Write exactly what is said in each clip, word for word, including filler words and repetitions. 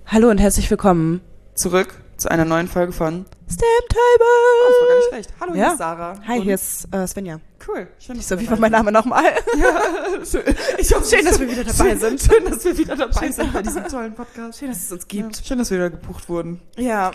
Hallo und herzlich willkommen zurück zu einer neuen Folge von Stamptable. Oh, das war gar nicht schlecht. Hallo, ja. hier ist Sarah. Hi, und hier ist äh, Svenja. Cool. Schön, dass so, wie war mein Name nochmal? Ja, schön. Ich hoffe, schön, dass wir wieder dabei sind. Schön, dass wir wieder dabei schön, sind bei diesem tollen Podcast. Schön, dass es uns gibt. Ja, schön, dass wir wieder gebucht wurden. Ja.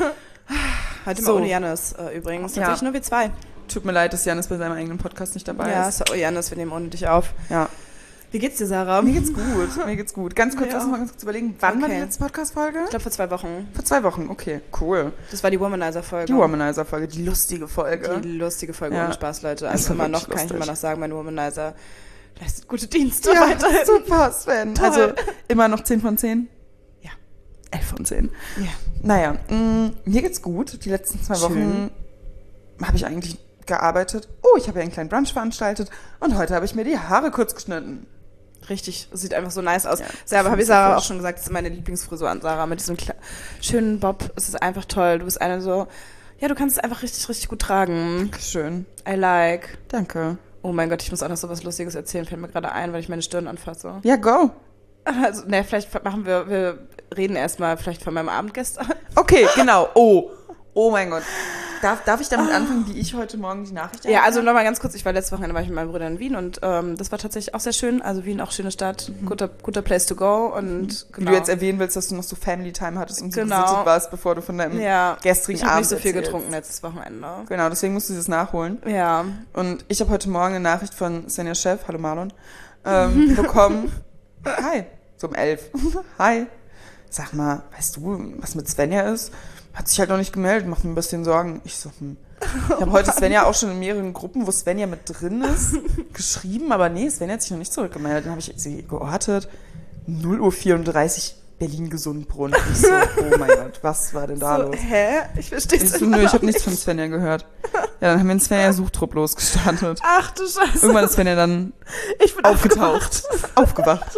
Heute So. mal ohne Janis äh, übrigens. Ja. Tatsächlich nur wir zwei. Tut mir leid, dass Janis bei seinem eigenen Podcast nicht dabei Ja, ist. so, oh Janis, wir nehmen ohne dich auf. Ja. Wie geht's dir, Sarah? Mir geht's gut. Mir geht's gut. Ganz kurz, Ja. lass uns mal ganz kurz überlegen, wann Okay. war die letzte Podcast-Folge? Ich glaube vor zwei Wochen. Vor zwei Wochen, okay, cool. Das war die Womanizer-Folge. Die Womanizer-Folge, die lustige Folge. Die lustige Folge, Ja. ohne Spaß, Leute. Das Also war immer noch, wirklich kann ich lustig. immer noch sagen, mein Womanizer leistet gute Dienste Ja, weiterhin. super, Sven. Toll. Also immer noch zehn von zehn? Ja. elf von zehn. Ja. Naja, mh, mir geht's gut. Die letzten zwei Wochen habe ich eigentlich gearbeitet. Oh, ich habe ja einen kleinen Brunch veranstaltet und heute habe ich mir die Haare kurz geschnitten. Richtig, sieht einfach so nice aus. Ja, Selber habe ich so Sarah frisch. auch schon gesagt, das ist meine Lieblingsfrisur an Sarah mit diesem kle- schönen Bob. Es ist einfach toll. Du bist eine so, ja, du kannst es einfach richtig, richtig gut tragen. Dankeschön. I like. Danke. Oh mein Gott, ich muss auch noch so was Lustiges erzählen, fällt mir gerade ein, weil ich meine Stirn anfasse. Ja, go. Also, ne, vielleicht machen wir, wir reden erstmal vielleicht von meinem Abend gestern. Okay, genau. Oh. Oh mein Gott. Darf, darf ich damit anfangen, wie ich heute Morgen die Nachricht Ja, also nochmal ganz kurz, ich war letztes Wochenende war ich mit meinem Bruder in Wien und ähm, das war tatsächlich auch sehr schön. Also Wien auch schöne Stadt, Mhm. guter, guter Place to go und Wie genau. du jetzt erwähnen willst, dass du noch so Family Time hattest und so Genau. gesittet warst, bevor du von deinem ja, gestrigen ich habe Abend nicht so viel erzählst. getrunken letztes Wochenende. Genau, deswegen musst du das nachholen. Ja. Und ich habe heute Morgen eine Nachricht von Svenja Chef, hallo Marlon, ähm, bekommen. Hi, so um elf. Hi. Sag mal, weißt du, was mit Svenja ist? Hat sich halt noch nicht gemeldet, macht mir ein bisschen Sorgen. Ich so, hm. Ich habe heute Svenja auch schon in mehreren Gruppen, wo Svenja mit drin ist, geschrieben, aber nee, Svenja hat sich noch nicht zurückgemeldet. Dann habe ich sie geortet, null Uhr vierunddreißig, Berlin-Gesundbrunnen. Ich so, oh mein Gott, was war denn da so, los? hä? Ich verstehe Ich es so, nö, ich habe nichts von Svenja gehört. Ja, dann haben wir einen Svenja-Suchtrupp losgestartet. Ach du Scheiße. Irgendwann ist Svenja dann Ich bin aufgetaucht. Aufgewacht.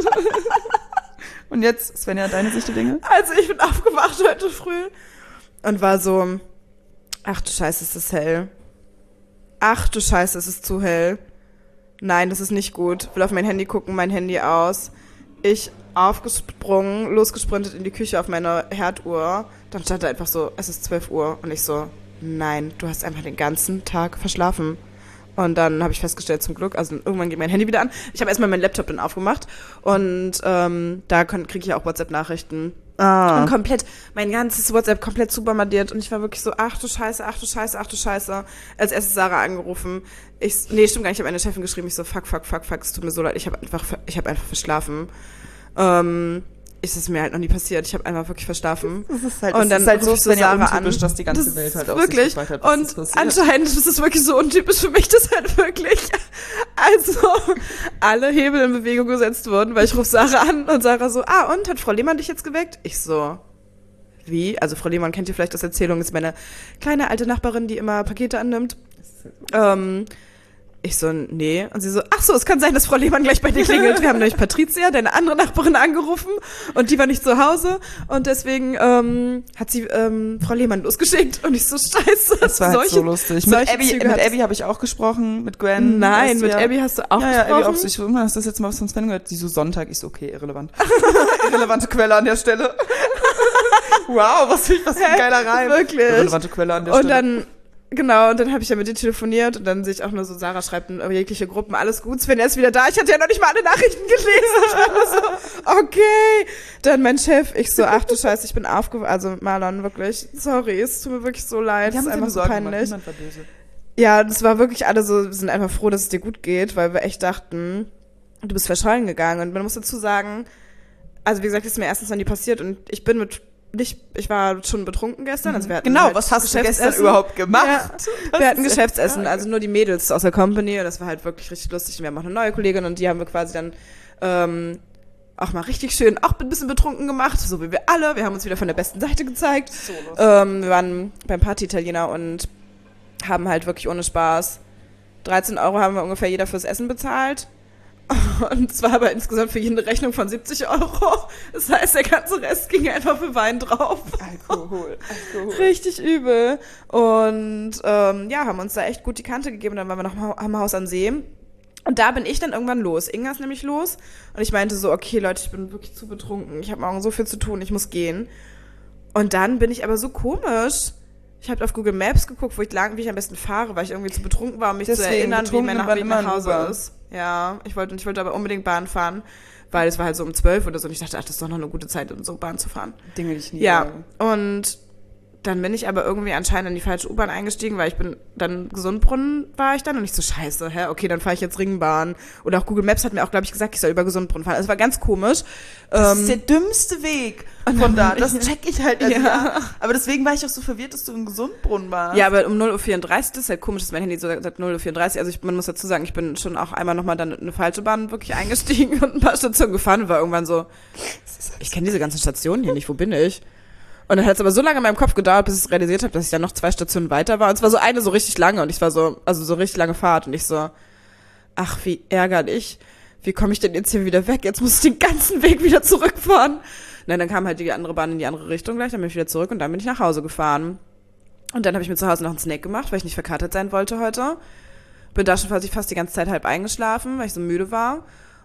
Und jetzt, Svenja, deine Sicht der Dinge? Also ich bin aufgewacht heute früh und war so, ach du Scheiße, ist das hell. Ach du Scheiße, ist es zu hell. Nein, das ist nicht gut. Will auf mein Handy gucken, mein Handy aus. Ich aufgesprungen, losgesprintet in die Küche auf meine Herduhr. Dann stand da einfach so, es ist zwölf Uhr. Und ich so, nein, du hast einfach den ganzen Tag verschlafen. Und dann habe ich festgestellt, zum Glück, also irgendwann geht mein Handy wieder an. Ich habe erstmal meinen Laptop dann aufgemacht und ähm, da kriege ich auch WhatsApp-Nachrichten. Ah. Und komplett, mein ganzes WhatsApp komplett zubombardiert und ich war wirklich so, ach du Scheiße, ach du Scheiße, ach du Scheiße. Als erstes Sarah angerufen. Ich, nee, stimmt gar nicht, ich habe meine Chefin geschrieben, ich so, fuck, fuck, fuck, fuck, es tut mir so leid, ich habe einfach, ich habe einfach verschlafen. Ähm, ist es mir halt noch nie passiert, ich habe einfach wirklich verschlafen. Das ist halt, Und das dann ist halt so ruf ich so Svenja Sarah untypisch, an. dass die ganze Das Welt halt ist auf wirklich. sich gefragt hat, was Und ist passiert. anscheinend ist es wirklich so untypisch für mich, dass halt wirklich also alle Hebel in Bewegung gesetzt wurden, weil ich rufe Sarah an und Sarah so, ah und, hat Frau Lehmann dich jetzt geweckt? Ich so, wie? Also Frau Lehmann kennt ihr vielleicht aus Erzählungen, ist meine kleine alte Nachbarin, die immer Pakete annimmt. Ähm, ich so, nee. Und sie so, ach so, es kann sein, dass Frau Lehmann gleich bei dir klingelt. Wir haben nämlich Patricia, deine andere Nachbarin, angerufen und die war nicht zu Hause und deswegen ähm, hat sie ähm, Frau Lehmann losgeschickt und ich so, scheiße. Das war halt solche, so lustig. Mit solche Abby, Züge mit hat- Abby habe ich auch gesprochen, mit Gwen. Nein, weißt du mit ja. Abby hast du auch ja, ja, Abby gesprochen? auch. So, ich so, hast du das jetzt mal was von Sven gehört? Die so Sonntag. Ich so, okay, irrelevant. Irrelevante Quelle an der Stelle. Wow, was, was für ein geiler Reim. Wirklich. Irrelevante Quelle an der Und Stelle. dann, genau, und dann habe ich ja mit ihr telefoniert und dann sehe ich auch nur so, Sarah schreibt in jegliche Gruppen, alles gut, Sven, er ist wieder da. Ich hatte ja noch nicht mal alle Nachrichten gelesen. Ich war nur so, okay. Dann mein Chef, ich so, ach du Scheiße, ich bin aufgewacht, also Marlon, wirklich, sorry, es tut mir wirklich so leid, Die es haben ist uns einfach immer so Sorgen gemacht. peinlich. Niemand war böse. Ja, das war wirklich alle so, wir sind einfach froh, dass es dir gut geht, weil wir echt dachten, du bist verschollen gegangen. Und man muss dazu sagen, also wie gesagt, das ist mir erstens noch nie passiert und ich bin mit nicht, ich war schon betrunken gestern, also wir hatten Genau, halt was hast du gestern Geschäftsessen. überhaupt gemacht? Ja, wir hatten Geschäftsessen, also nur die Mädels aus der Company und das war halt wirklich richtig lustig. Und wir haben auch eine neue Kollegin und die haben wir quasi dann ähm, auch mal richtig schön, auch ein bisschen betrunken gemacht, so wie wir alle. Wir haben uns wieder von der besten Seite gezeigt. So lustig. Ähm, wir waren beim Party-Italiener und haben halt wirklich ohne Spaß dreizehn Euro haben wir ungefähr jeder fürs Essen bezahlt. Und zwar aber insgesamt für jeden eine Rechnung von siebzig Euro. Das heißt, der ganze Rest ging einfach für Wein drauf. Alkohol, Alkohol. Richtig übel. Und ähm, ja, haben uns da echt gut die Kante gegeben. Dann waren wir noch am Haus am See. Und da bin ich dann irgendwann los. Inga ist nämlich los. Und ich meinte so, okay, Leute, ich bin wirklich zu betrunken. Ich habe morgen so viel zu tun, ich muss gehen. Und dann bin ich aber so komisch. Ich habe auf Google Maps geguckt, wo ich lang, wie ich am besten fahre, weil ich irgendwie zu betrunken war, um mich Deswegen, zu erinnern, wie mein betrunken Weg nimmt man nach Hause immer Uber. ist. Ja, ich wollte, ich wollte aber unbedingt Bahn fahren, weil es war halt so um zwölf oder so. Und ich dachte, ach, das ist doch noch eine gute Zeit, um so Bahn zu fahren. Dinge, die ich nie Ja, habe. und dann bin ich aber irgendwie anscheinend in die falsche U-Bahn eingestiegen, weil ich bin dann Gesundbrunnen war ich dann und ich so, scheiße, hä, okay, dann fahre ich jetzt Ringbahn. Oder auch Google Maps hat mir auch, glaube ich, gesagt, ich soll über Gesundbrunnen fahren. Also es war ganz komisch. Das Ähm, ist der dümmste Weg von da. Das check ich halt. Also Ja. ja. Aber deswegen war ich auch so verwirrt, dass du im Gesundbrunnen warst. Ja, aber um null Uhr vierunddreißig, das ist halt komisch, dass mein Handy so sagt null Uhr vierunddreißig. Also ich, man muss dazu sagen, ich bin schon auch einmal nochmal dann in eine falsche Bahn wirklich eingestiegen und ein paar Stationen gefahren und war irgendwann so, ich kenne diese ganzen Stationen hier nicht, wo bin ich? Und dann hat es aber so lange in meinem Kopf gedauert, bis ich es realisiert habe, dass ich dann noch zwei Stationen weiter war. Und es war so eine so richtig lange und ich war so, also so richtig lange Fahrt und ich so, ach, wie ärgerlich. Wie komme ich denn jetzt hier wieder weg? Jetzt muss ich den ganzen Weg wieder zurückfahren. Nein, dann kam halt die andere Bahn in die andere Richtung gleich, dann bin ich wieder zurück und dann bin ich nach Hause gefahren. Und dann habe ich mir zu Hause noch einen Snack gemacht, weil ich nicht verkatert sein wollte heute. Bin da schon fast die ganze Zeit halb eingeschlafen, weil ich so müde war.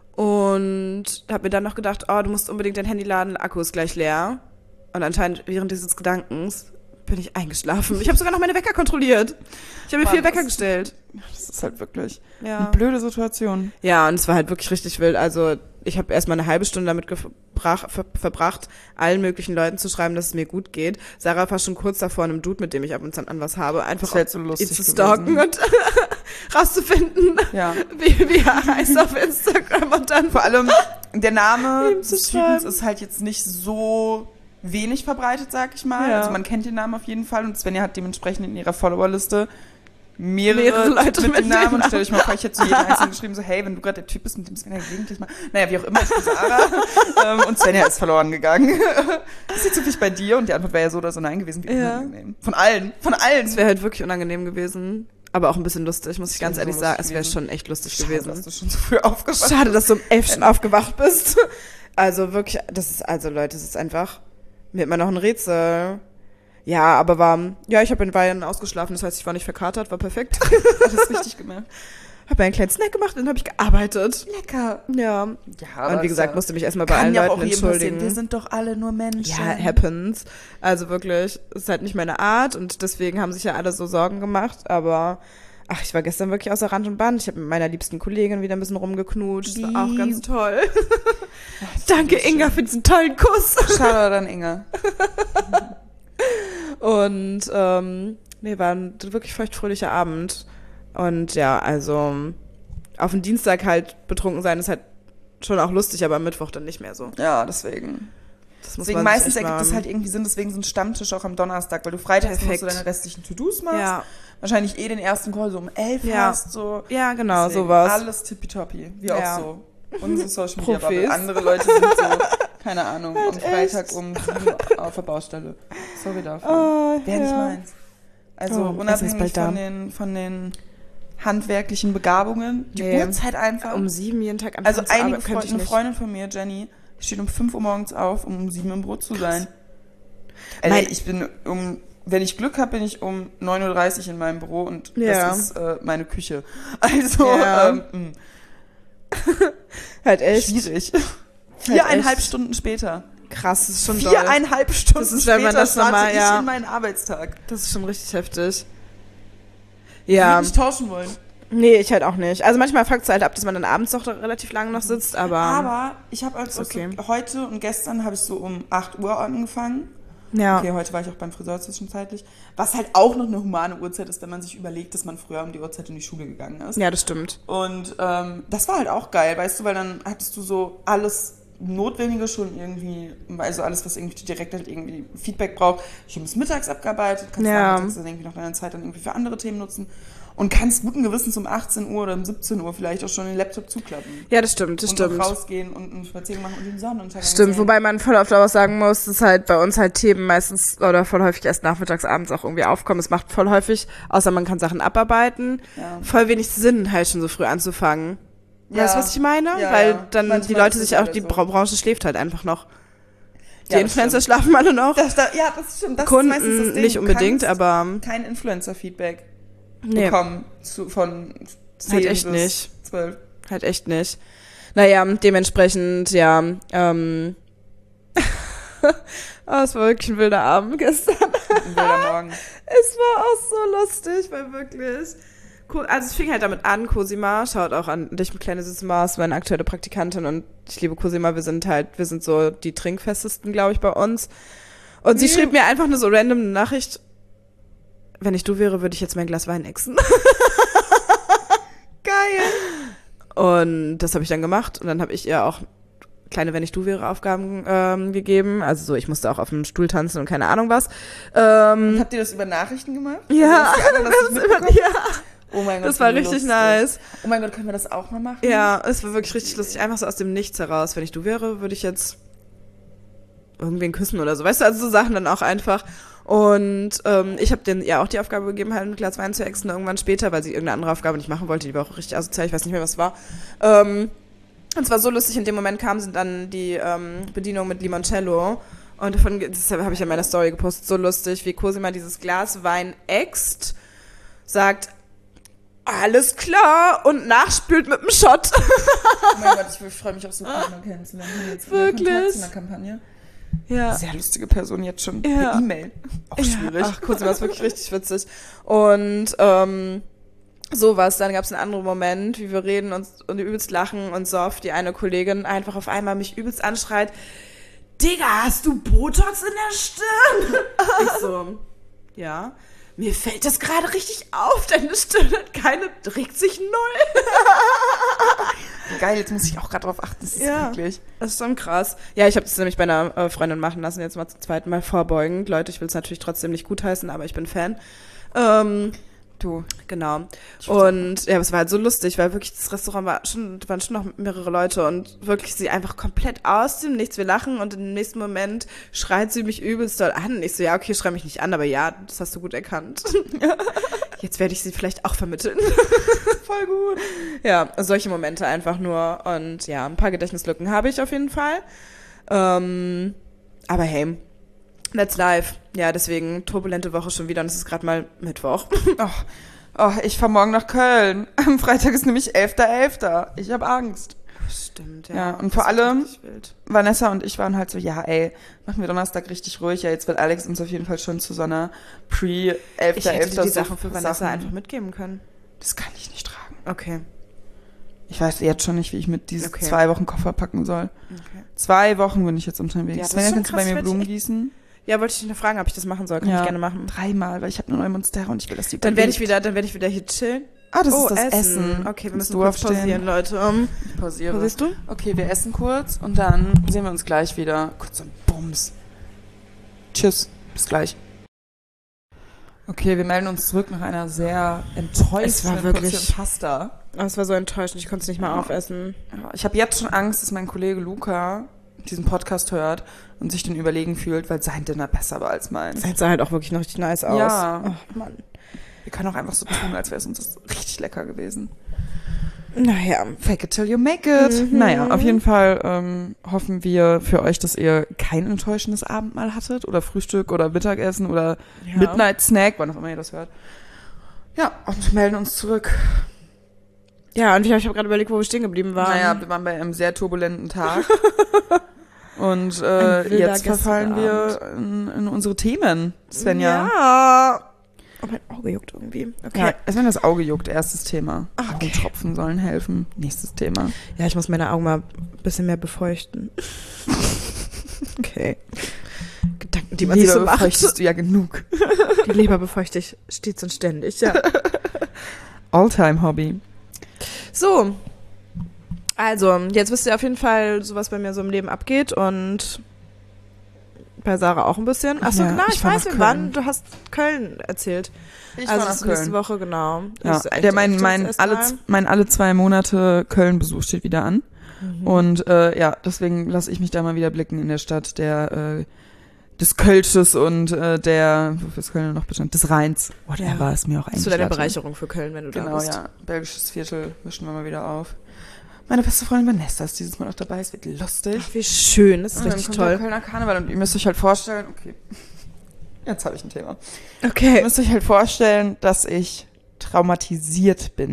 Und habe mir dann noch gedacht, oh, du musst unbedingt dein Handy laden, der Akku ist gleich leer. Und anscheinend während dieses Gedankens bin ich eingeschlafen. Ich habe sogar noch meine Wecker kontrolliert. Ich habe mir Mann, vier Wecker das- gestellt. Das ist halt wirklich Ja. eine blöde Situation. Ja, und es war halt wirklich richtig wild. Also ich habe erstmal eine halbe Stunde damit gebrach, ver, verbracht, allen möglichen Leuten zu schreiben, dass es mir gut geht. Sarah war schon kurz davor, einem Dude, mit dem ich ab und zu an was habe, einfach Das wär so lustig ihn zu stalken gewesen. und rauszufinden, Ja. wie, wie er heißt auf Instagram und dann Vor allem der Name Ihm zu des Typens schreiben. ist halt jetzt nicht so wenig verbreitet, sag ich mal. Ja. Also man kennt den Namen auf jeden Fall und Svenja hat dementsprechend in ihrer Followerliste mehrere, Mehrere Leute mit mit dem Namen. dem Und stell dich mal vor, ich hätte zu jedem Einzelnen geschrieben, so hey, wenn du gerade der Typ bist, mit dem Svenja gelegentlich mal, naja, wie auch immer, ich bin Sarah. ähm, und Svenja ist verloren gegangen. Ist sie zufällig bei dir? Und die Antwort wäre ja so oder so nein gewesen. Wie Ja. unangenehm. Von allen, von allen. es wäre halt wirklich unangenehm gewesen. Aber auch ein bisschen lustig, muss ich ganz wär so ehrlich lustig sagen. Es wäre gewesen. schon echt lustig Schade, gewesen. dass du schon so früh aufgewacht Schade, dass du um elf schon aufgewacht bist. Also wirklich, das ist, also Leute, das ist einfach, mir immer noch ein Rätsel. Ja, aber war, ja, ich habe in Bayern ausgeschlafen, das heißt, ich war nicht verkatert, war perfekt. Alles richtig gemacht. Habe mir einen kleinen Snack gemacht und dann habe ich gearbeitet. Lecker. Ja. Ja, Und wie gesagt, musste mich erstmal bei kann allen ja Leuten auch jedem entschuldigen. passieren. Wir sind doch alle nur Menschen. Ja, happens. Also wirklich, ist halt nicht meine Art und deswegen haben sich ja alle so Sorgen gemacht, aber ach, ich war gestern wirklich außer Rand und Band. Ich habe mit meiner liebsten Kollegin wieder ein bisschen rumgeknutscht. Das war auch ganz toll. Danke, Inga, für diesen tollen Kuss. Schade dann, Inga. Und ähm, nee, war ein wirklich feuchtfröhlicher Abend. Und ja, also auf den Dienstag halt betrunken sein ist halt schon auch lustig, aber am Mittwoch dann nicht mehr so. Ja, deswegen. Das muss Deswegen man sich meistens echt ergibt es mal- halt irgendwie Sinn, deswegen so ein Stammtisch auch am Donnerstag, weil du freitags noch so Perfekt. deine restlichen To-Dos machst. Ja. Wahrscheinlich eh den ersten Call so um elf Ja. hast. So. Ja, genau, Deswegen sowas. Alles tippitoppi. Wir Ja. auch so. Unsere Social Media Profis. Bubble. Andere Leute sind so, keine Ahnung, am Halt Freitag echt. um sieben auf der Baustelle. Sorry dafür. Oh, Wäre nicht ja. meins. Also Oh, Essen ist unabhängig bald da. von den, von den handwerklichen Begabungen, die Nee. Uhrzeit einfach. Um sieben jeden Tag anfangen also zu einige arbeiten, Freunde, könnte ich eine nicht. Freundin von mir, Jenny, steht um fünf Uhr morgens auf, um um sieben im Brot zu sein. Ey, Mein- ich bin um, wenn ich Glück habe, bin ich um neun Uhr dreißig in meinem Büro und Ja. das ist äh, meine Küche. Also, Ja. ähm, mh, Halt echt schwierig. Viereinhalb echt. Stunden später. krass, das ist schon doll. Viereinhalb Stunden Das ist, wenn man später das starte normal- ich ja. in meinen Arbeitstag. Das ist schon richtig heftig. Ich Ja, würde nicht tauschen wollen. nee, ich halt auch nicht. Also manchmal fuckt es halt ab, dass man dann abends doch relativ lange noch sitzt, aber, Aber ich habe also okay. so, heute und gestern habe ich so um acht Uhr angefangen. ja. Okay, heute war ich auch beim Friseur zwischenzeitlich. Was halt auch noch eine humane Uhrzeit ist, wenn man sich überlegt, dass man früher um die Uhrzeit in die Schule gegangen ist. Ja, das stimmt. Und ähm, das war halt auch geil, weißt du, weil dann hattest du so alles Notwendige schon irgendwie, also alles, was irgendwie direkt halt irgendwie Feedback braucht, schon bis mittags abgearbeitet, kannst Ja. nachmittags dann irgendwie noch deine Zeit dann irgendwie für andere Themen nutzen und kannst guten Gewissens um achtzehn Uhr oder um siebzehn Uhr vielleicht auch schon den Laptop zuklappen. Ja, das stimmt, das und stimmt. auch rausgehen und einen Spaziergang machen und den Sonnenuntergang Stimmt, sehen. wobei man voll oft auch sagen muss, dass halt bei uns halt Themen meistens oder voll häufig erst nachmittags, abends auch irgendwie aufkommen. Es macht voll häufig, außer man kann Sachen abarbeiten, Ja. voll wenig Sinn, halt schon so früh anzufangen. Weißt du, Ja. was ich meine? Ja, Weil ja. dann Manchmal die Leute ist es sich auch, leider die so. Bra- Branche schläft halt einfach noch. Die Ja, das Influencer stimmt. schlafen alle noch. Das, da, ja, das stimmt. Das ist meistens das Kunden Ding. nicht Du unbedingt, kannst aber kein Influencer-Feedback nee, bekommen zu, von zehn Halt echt bis nicht. zwölf. halt echt nicht. Naja, dementsprechend, ja, ähm, oh, es war wirklich ein wilder Abend gestern. Ein wilder Morgen. Es war auch so lustig, weil wirklich, also es fing halt damit an, Cosima, schaut auch an dich, kleine süße Maus, meine aktuelle Praktikantin, und ich liebe Cosima, wir sind halt, wir sind so die trinkfestesten, glaube ich, bei uns. Und sie mhm. schrieb mir einfach nur so random eine Nachricht, wenn ich du wäre, würde ich jetzt mein Glas Wein exen. Geil. Und das habe ich dann gemacht und dann habe ich ihr auch kleine wenn ich du wäre Aufgaben ähm, gegeben. Also so, ich musste auch auf dem Stuhl tanzen und keine Ahnung was. Ähm, und habt ihr das über Nachrichten gemacht? Ja. Also, das das über, ja. Oh mein Gott, das war richtig lustig. nice. Oh mein Gott, können wir das auch mal machen? Ja, es war wirklich richtig lustig. Einfach so aus dem Nichts heraus. Wenn ich du wäre, würde ich jetzt irgendwen küssen oder so. Weißt du, also so Sachen dann auch einfach. Und ähm, ich habe denen ja auch die Aufgabe gegeben, halt ein Glas Wein zu exen irgendwann später, weil sie irgendeine andere Aufgabe nicht machen wollte. Die war auch richtig asozial, ich weiß nicht mehr, was es war. Ähm, und es war so lustig, in dem Moment kam sie dann die ähm, Bedienung mit Limoncello. Und davon, das habe ich in meiner Story gepostet, so lustig, wie Cosima dieses Glas Wein äxt, sagt, alles klar, und nachspült mit einem Shot. Oh mein Gott, ich freue mich auch so, Partner kennenzulernen. Jetzt wirklich? Kontakt zu einer Kampagne. Ja. Sehr lustige Person jetzt schon ja. per E-Mail. Auch schwierig. Ja. Ach, Cosima ist wirklich richtig witzig. Und ähm, sowas, dann gab es einen anderen Moment, wie wir reden und, und übelst lachen und Sof, die eine Kollegin, einfach auf einmal mich übelst anschreit, Digga, hast du Botox in der Stirn? Ich so, ja. Mir fällt das gerade richtig auf, deine Stirn hat keine, regt sich null. Geil, jetzt muss ich auch gerade drauf achten, das ist ja, wirklich. Das ist schon krass. Ja, ich habe das nämlich bei einer äh, Freundin machen lassen, jetzt mal zum zweiten Mal vorbeugend. Leute, ich will es natürlich trotzdem nicht gutheißen, aber ich bin Fan. Ähm, du. Genau. Und ja, es war halt so lustig, weil wirklich das Restaurant war schon, waren schon noch mehrere Leute und wirklich sie einfach komplett aus dem Nichts. Wir lachen und im nächsten Moment schreit sie mich übelst doll an. Und ich so, ja, okay, schrei mich nicht an, aber ja, das hast du gut erkannt. Jetzt werde ich sie vielleicht auch vermitteln. Voll gut. Ja, solche Momente einfach nur. Und ja, ein paar Gedächtnislücken habe ich auf jeden Fall. Ähm, aber hey, that's life. Ja, deswegen turbulente Woche schon wieder und es ist gerade mal Mittwoch. Oh, oh, ich fahre morgen nach Köln. Am Freitag ist nämlich elfter elfter Ich habe Angst. Stimmt, ja. Ja, und vor allem, Vanessa und ich waren halt so, ja, ey, machen wir Donnerstag richtig ruhig. Ja, jetzt wird Alex uns auf jeden Fall schon zu so einer Pre-elfter Ich hätte elfter die so Sachen für Vanessa Sachen. einfach mitgeben können. Das kann ich nicht tragen. Okay. Ich weiß jetzt schon nicht, wie ich mit diesen Okay. zwei Wochen Koffer packen soll. Okay. Zwei Wochen bin ich jetzt unterwegs. Ja, das ist Svenja, schon kannst du bei krass, mir wenn Blumen ich- gießen? Ja, wollte ich dich noch fragen, ob ich das machen soll. Kann ja, ich gerne machen. Dreimal, weil ich habe eine neue Monstera und ich will, dass die Dann werde ich überlebt. wieder, dann werde ich wieder hier chillen. Ah, das oh, ist das Essen. Okay, wir Kannst müssen du kurz aufstehen? pausieren, Leute. Um, Ich pausiere. pausierst du? Okay, wir essen kurz und dann sehen wir uns gleich wieder. Kurz ein Bums. Tschüss, bis gleich. Okay, wir melden uns zurück nach einer sehr enttäuschenden Es war wirklich- Portion Pasta. Oh, es war so enttäuschend, ich konnte es nicht mal aufessen. Ja, ich habe jetzt schon Angst, dass mein Kollege Luca diesen Podcast hört und sich den überlegen fühlt, weil sein Dinner besser war als meins. Es sah halt auch wirklich noch richtig nice aus. Ja. Oh, Mann. Wir können auch einfach so tun, als wäre es uns richtig lecker gewesen. Naja. Fake it till you make it. Mhm. Naja, auf jeden Fall ähm, hoffen wir für euch, dass ihr kein enttäuschendes Abendmahl hattet oder Frühstück oder Mittagessen oder Ja. Midnight Snack, wann auch immer ihr das hört. Ja, und melden uns zurück. Ja, und ich habe hab gerade überlegt, wo wir stehen geblieben waren. Naja, wir waren bei einem sehr turbulenten Tag. Und äh, Ein wilder jetzt verfallen wir gestriger in, in unsere Themen, Svenja. Ja. Oh, mein Auge juckt irgendwie. Okay. Ja, es wenn das Auge juckt, erstes Thema. Okay. Augentropfen sollen helfen. Nächstes Thema. Ja, ich muss meine Augen mal ein bisschen mehr befeuchten. Okay. Gedanken, die man sich so macht. befeuchtest du ja genug. Die Leber befeuchte ich stets und ständig, ja. Alltime-Hobby. So. Also, jetzt wisst ihr auf jeden Fall, so was bei mir so im Leben abgeht und bei Sarah auch ein bisschen. Achso, Ja, genau, ich ich, fahr weiß, nach wir waren, Köln. du hast Köln erzählt. Ich also, war das ist nach nächste Köln. Woche, genau. Ja, Das ist echt der mein, echt mein, das alle, erste Mal. mein alle zwei Monate Köln-Besuch steht wieder an. Mhm. Und äh, ja, deswegen lasse ich mich da mal wieder blicken in der Stadt der äh, des Kölsches und äh, der, wofür ist Köln noch bestand, des Rheins. Whatever, Ja. ist mir auch eigentlich Zu deiner Latte. Bereicherung für Köln, wenn du da Genau, bist. ja. Belgisches Viertel mischen wir mal wieder auf. Meine beste Freundin Vanessa ist dieses Mal auch dabei. Es wird lustig. Ach, wie schön, das ist Und dann richtig kommt der toll. Kölner Karneval und ihr müsst euch halt vorstellen, okay, jetzt habe ich ein Thema. Ihr Okay. müsst euch halt vorstellen, dass ich traumatisiert bin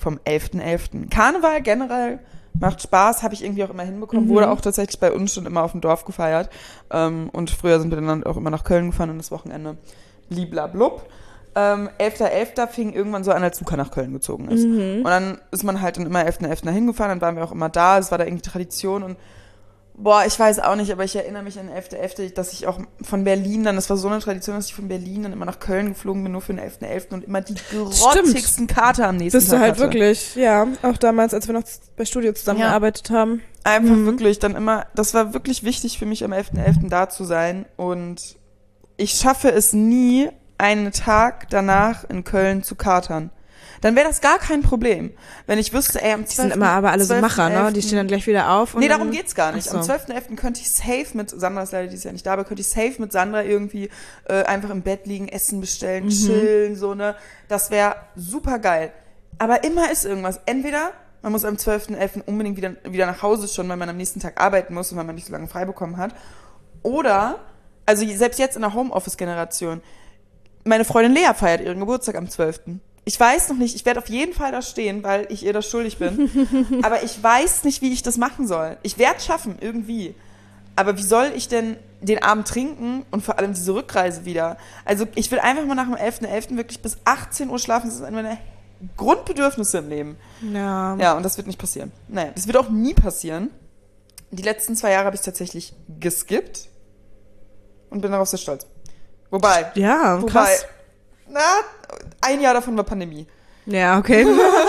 vom elften elften Karneval generell macht Spaß, habe ich irgendwie auch immer hinbekommen, Mhm. wurde auch tatsächlich bei uns schon immer auf dem Dorf gefeiert. Ähm, und früher sind wir dann auch immer nach Köln gefahren und das Wochenende bliblablub. Ähm, elfter elfter fing irgendwann so an, als Luca nach Köln gezogen ist. Mhm. Und dann ist man halt dann immer elfter elfter hingefahren, dann waren wir auch immer da, es war da irgendwie Tradition und boah, ich weiß auch nicht, aber ich erinnere mich an elfter elfter dass ich auch von Berlin dann, das war so eine Tradition, dass ich von Berlin dann immer nach Köln geflogen bin, nur für den elfter elfter und immer die grottigsten Karte am nächsten Bist Tag du halt hatte. wirklich, ja, auch damals, als wir noch bei Studio zusammengearbeitet haben. Einfach Mhm. wirklich dann immer, das war wirklich wichtig für mich, am elfter elfter da zu sein und ich schaffe es nie, einen Tag danach in Köln zu katern. Dann wäre das gar kein Problem. Wenn ich wüsste, ey, am Die sind immer aber alle so Macher, ne? Die stehen dann gleich wieder auf. Und Nee, dann, darum geht's gar nicht. Ach so. Am zwölfter elfter könnte ich safe mit, Sandra ist leider dieses Jahr nicht da, aber könnte ich safe mit Sandra irgendwie äh, einfach im Bett liegen, Essen bestellen, Mhm. chillen, so, ne? Das wäre super geil. Aber immer ist irgendwas. Entweder man muss am zwölfter elfter unbedingt wieder, wieder nach Hause schon, weil man am nächsten Tag arbeiten muss und weil man nicht so lange frei bekommen hat. Oder, also selbst jetzt in der Homeoffice-Generation, meine Freundin Lea feiert ihren Geburtstag am zwölften Ich weiß noch nicht, ich werde auf jeden Fall da stehen, weil ich ihr das schuldig bin. Aber ich weiß nicht, wie ich das machen soll. Ich werde es schaffen, irgendwie. Aber wie soll ich denn den Abend trinken und vor allem diese Rückreise wieder? Also ich will einfach mal nach dem elfter elfter wirklich bis achtzehn Uhr schlafen. Das ist eine meiner Grundbedürfnisse im Leben. Ja. Ja, und das wird nicht passieren. Naja, das wird auch nie passieren. Die letzten zwei Jahre habe ich tatsächlich geskippt und bin darauf sehr stolz. Wobei, Ja, wobei, krass. na, ein Jahr davon war Pandemie. Ja, okay.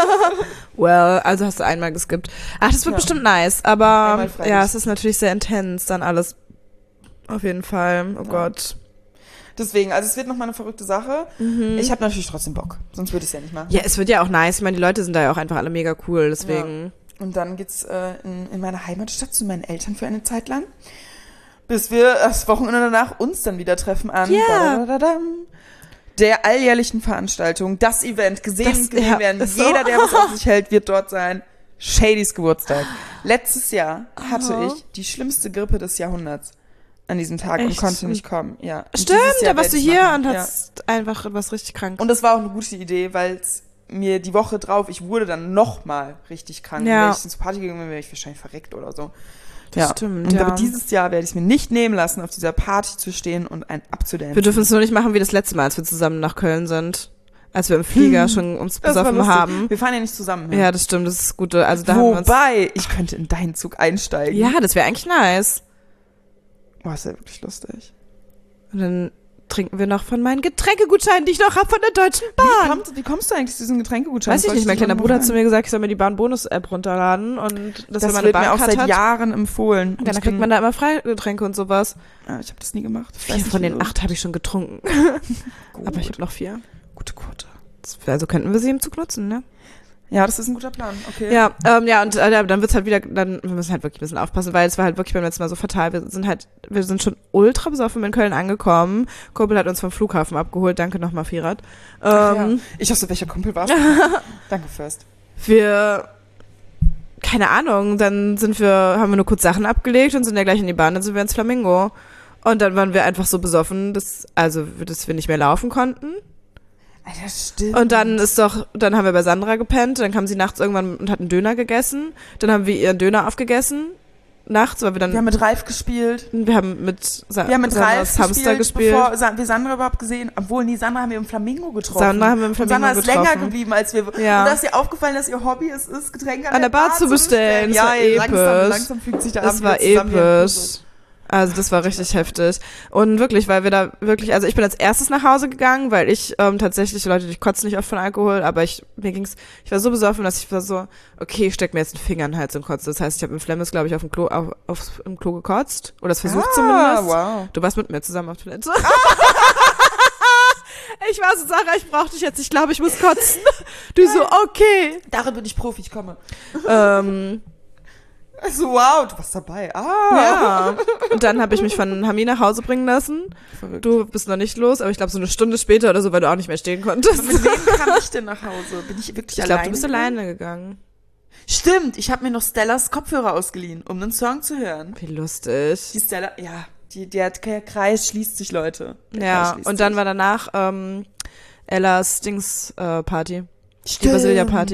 Well, also hast du einmal geskippt. Ach, das wird Ja. bestimmt nice, aber Einmal freiwillig. ja, es ist natürlich sehr intens dann alles. Auf jeden Fall. Oh Ja. Gott. Deswegen, also es wird nochmal eine verrückte Sache. Ich habe natürlich trotzdem Bock, sonst würde ich es ja nicht machen. Ja, es wird ja auch nice. Ich meine, die Leute sind da ja auch einfach alle mega cool, deswegen. Und dann geht's äh, in, in meine Heimatstadt zu meinen Eltern für eine Zeit lang, bis wir das Wochenende danach uns dann wieder treffen an Ja. badadadadam, der alljährlichen Veranstaltung, das Event, gesehen Das- und gesehen ja, werden. ist so. Jeder, der was auf sich hält, wird dort sein. Shadys Geburtstag. Letztes Jahr hatte Oh. ich die schlimmste Grippe des Jahrhunderts an diesem Tag Echt? und konnte nicht kommen. Ja. Und Stimmt, dieses Jahr da warst du werd ich hier machen. und Ja. hast einfach was richtig krank. Und das war auch eine gute Idee, weil es mir die Woche drauf, ich wurde dann nochmal richtig krank. Ja. Wenn ich zur Party gegangen wäre, wäre ich wahrscheinlich verreckt oder so. Das stimmt, Und ja. aber dieses Jahr werde ich es mir nicht nehmen lassen, auf dieser Party zu stehen und ein abzudancen. Wir dürfen es nur nicht machen wie das letzte Mal, als wir zusammen nach Köln sind. Als wir im Flieger schon uns Das war besoffen lustig. haben. Wir fahren ja nicht zusammen. Ja, das stimmt, das ist gut. Also da haben wir uns, Wobei, ich könnte in deinen Zug einsteigen. ja, das wäre eigentlich nice. Boah, ist ja wirklich lustig. Und dann trinken wir noch von meinen Getränkegutscheinen, die ich noch habe von der Deutschen Wie, Bahn. kommt, wie kommst du eigentlich zu diesen Getränkegutschein? Weiß ich nicht, mein kleiner Bruder hat zu mir gesagt, ich soll mir die Bahn-Bonus-App runterladen und dass Das wenn man eine wird mir auch Bahncard seit hat, Jahren empfohlen. ja, dann kriegt man da immer Freigetränke und sowas. Ja, ich habe das nie gemacht. Ich Vier weiß nicht, von den wieso. acht habe ich schon getrunken. Gut. Aber ich habe noch vier. Gute Quote. Das- Also könnten wir sie im Zug nutzen, ne? Ja, das ist ein guter Plan. Okay. Ja, ähm, ja, und äh, dann wird's halt wieder, dann, wir müssen halt wirklich ein bisschen aufpassen, weil es war halt wirklich beim letzten Mal so fatal. Wir sind halt, wir sind schon ultra besoffen in Köln angekommen. Kumpel hat uns vom Flughafen abgeholt. Danke nochmal, Firat. Ähm, Ach ja. Ich wusste, welcher Kumpel war. Danke, First. Wir, keine Ahnung, dann sind wir, haben wir nur kurz Sachen abgelegt und sind ja gleich in die Bahn, dann sind wir ins Flamingo. Und dann waren wir einfach so besoffen, dass, also, dass wir nicht mehr laufen konnten. Alter, stimmt. Und dann ist doch, dann haben wir bei Sandra gepennt, dann kam sie nachts irgendwann und hat einen Döner gegessen. Dann haben wir ihren Döner aufgegessen. Nachts, weil wir dann, Wir haben mit Ralf gespielt. wir haben mit, Sa Wir haben mit Sandras Ralf Hamster gespielt, gespielt. bevor Sa- wir Sandra überhaupt gesehen. Obwohl, nee, Sandra haben wir im Flamingo getroffen. Sandra haben wir im Und Flamingo Sandra ist getroffen. länger geblieben als wir. Ja. Und da ist ihr aufgefallen, dass ihr Hobby es ist, Getränke an, An der Bar zu bestellen. Das Ja, war ey, langsam, episch. langsam fügt sich der Das Abend war wieder zusammen wie ein episch. Puzzle. Also das war richtig heftig. Und wirklich, weil wir da wirklich, also ich bin als erstes nach Hause gegangen, weil ich ähm, tatsächlich, Leute, ich kotze nicht oft von Alkohol, aber ich, mir ging's, ich war so besoffen, dass ich war so, okay, ich steck mir jetzt einen Finger in den Hals und kotze. Das heißt, ich habe im Flemmes, glaube ich, auf dem Klo, auf, auf, im Klo gekotzt. Oder es versucht Ah, zumindest. wow. Du warst mit mir zusammen auf Toilette. Ich war so, Sarah, ich brauch dich jetzt, ich glaube, ich muss kotzen. Du so, okay. Darin bin ich Profi, ich komme. Ähm, Also, wow, du warst dabei. Ah. ja. Und dann habe ich mich von Hami nach Hause bringen lassen. Verrückt. Du bist noch nicht los, aber ich glaube so eine Stunde später oder so, weil du auch nicht mehr stehen konntest. Mit wem kam ich denn nach Hause? Bin ich wirklich Ich alleine? glaube, du bist gegangen? alleine gegangen. Stimmt, ich habe mir noch Stellas Kopfhörer ausgeliehen, um einen Song zu hören. Wie lustig. Die Stella, ja, die, der, der Kreis schließt sich, Leute. Der Kreis Ja, schließt und dann sich. war danach ähm, Ellas Dings äh, Party. Die Stimmt. Basilia Party.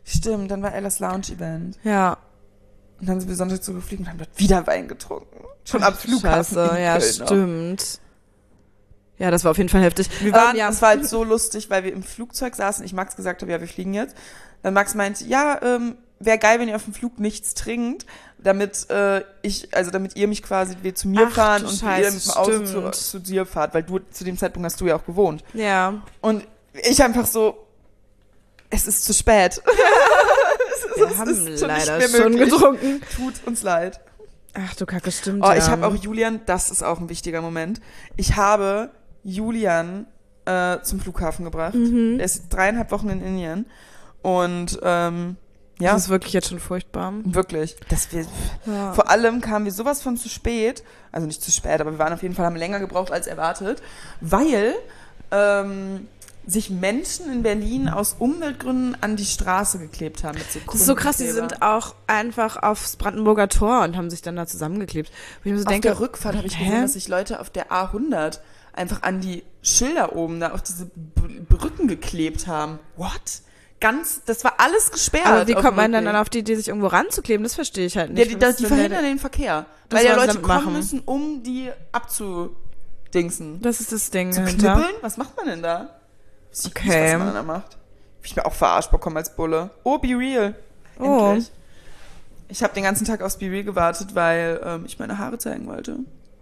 Stimmt, dann war Ellas Lounge-Event. Ja. Und dann sind wir Sonntag zugeflogen und haben dort wieder Wein getrunken. Schon am Flughafen Scheiße, in ja, Köln noch. stimmt. Ja, das war auf jeden Fall heftig. Wir waren, ähm, ja. das war halt so lustig, weil wir im Flugzeug saßen. Ich Max gesagt habe, ja, wir fliegen jetzt. Dann Max meinte, ja, ähm, wäre geil, wenn ihr auf dem Flug nichts trinkt, damit äh, ich, also damit ihr mich quasi wir zu mir Ach, fahren du und Scheiße, ihr mit dem Auto zu, stimmt. zu dir fahrt, weil du zu dem Zeitpunkt hast du ja auch gewohnt. Ja. Und ich einfach so, es ist zu spät. Wir Es haben ist schon nicht leider mehr schon möglich. getrunken. Tut uns leid. Ach du Kacke, stimmt. Oh, ja. ich habe auch Julian, das ist auch ein wichtiger Moment. Ich habe Julian äh, zum Flughafen gebracht. Mhm. Er ist dreieinhalb Wochen in Indien. Und ähm, ja, Das ist wirklich jetzt schon furchtbar. wirklich. Das wir, Ja. Vor allem kamen wir sowas von zu spät. Also nicht zu spät, aber wir waren auf jeden Fall, haben länger gebraucht als erwartet. Weil ähm, sich Menschen in Berlin aus Umweltgründen an die Straße geklebt haben. Mit Das ist so krass, die sind auch einfach aufs Brandenburger Tor und haben sich dann da zusammengeklebt. Wo ich mir so Auf denke, der Rückfahrt habe ich hä? gesehen, dass sich Leute auf der A hundert einfach an die Schilder oben, da auf diese B- Brücken geklebt haben. What? Ganz, das war alles gesperrt. aber wie auf kommt dem man dann Rückweg. auf die Idee, sich irgendwo ranzukleben? Das verstehe ich halt Ja, nicht. die, Was die, ist die denn verhindern der- den Verkehr. Das Weil ja wollen sie Leute damit kommen machen. müssen, um die abzudingsen. Das ist das Ding Zu dahinter. knibbeln? Was macht man denn da? Ich weiß Okay. nicht, was man da macht. Hab ich mir auch verarscht bekommen als Bulle. Oh, Be Real. Oh. Endlich. Ich habe den ganzen Tag aufs Be Real gewartet, weil ähm, ich meine Haare zeigen wollte.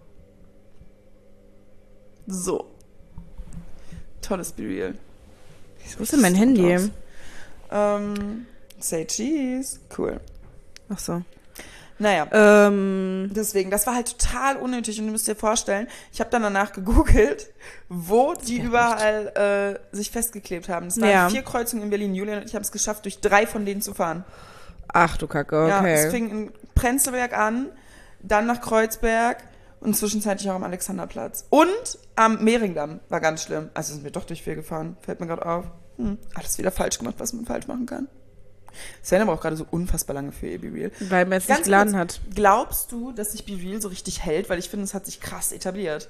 So. Tolles Be Real. Wo ist denn mein Handy? Ähm, say cheese. Cool. Ach so. Naja. Ähm, Deswegen, das war halt total unnötig und du müsst dir vorstellen, ich habe dann danach gegoogelt, wo die überall äh, sich festgeklebt haben. Es waren Ja. vier Kreuzungen in Berlin. Julian und ich haben es geschafft, durch drei von denen zu fahren. ach du Kacke, Ja, es okay. fing in Prenzlberg an, dann nach Kreuzberg und zwischenzeitlich auch am Alexanderplatz. Und am Mehringdamm war ganz schlimm. Also sind wir doch durch vier gefahren, fällt mir gerade auf. Hm, alles wieder falsch gemacht, was man falsch machen kann. Sven braucht gerade so unfassbar lange für ihr Be Real. Weil man es Ganz nicht geladen kurz, hat. Glaubst du, dass sich Be Real so richtig hält? Weil ich finde, es hat sich krass etabliert.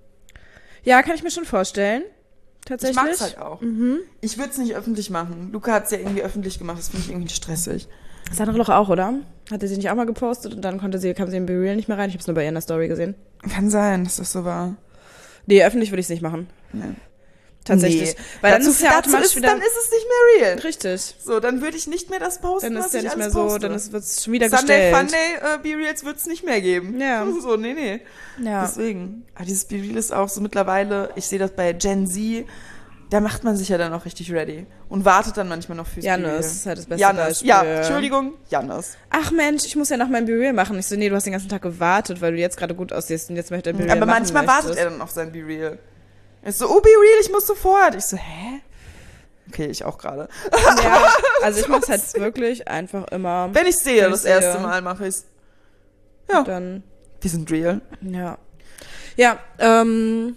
Ja, kann ich mir schon vorstellen. Ich Tatsächlich. mag es halt auch. Ich würde es nicht öffentlich machen. Luca hat es ja irgendwie öffentlich gemacht. Das finde ich irgendwie stressig. Sandra Loch auch, oder? Hatte sie nicht auch mal gepostet und dann konnte sie, kam sie in Be Real nicht mehr rein. Ich habe es nur bei ihr in der Story gesehen. Kann sein, dass das so war. Nee, öffentlich würde ich es nicht machen. Nee. Tatsächlich. Nee. Weil dann Dazu- ist es ja dazu automatisch ist, wieder... Dann ist es nicht mehr real. Richtig. So, dann würde ich nicht mehr das posten, Dann ist was es ja ich nicht mehr alles so, poste. dann wird es schon wieder Sunday gestellt. Funday äh, Be Reals wird es nicht mehr geben. Ja. So, nee, nee. Ja. Deswegen. Aber dieses Be Real ist auch so mittlerweile, ich sehe das bei Gen Z, da macht man sich ja dann auch richtig ready. Und wartet dann manchmal noch fürs Be Real. Jannis ist halt das beste Jannis, Beispiel. ja, Entschuldigung, Jannis. Ach Mensch, ich muss ja noch mein Be Real machen. Ich so, nee, du hast den ganzen Tag gewartet, weil du jetzt gerade gut aussiehst und jetzt möchte er Be Real Aber machen manchmal möchtest. wartet er dann auf sein Be Real. Er ist so, oh, Be Real, ich muss sofort. Ich so, hä? Okay, ich auch gerade. Ja, also ich mach's halt wirklich einfach immer. Wenn ich sehe, Wenn das ich sehe. erste Mal mache ich's. Ja, Dann, wir sind real. ja. Ja, ähm...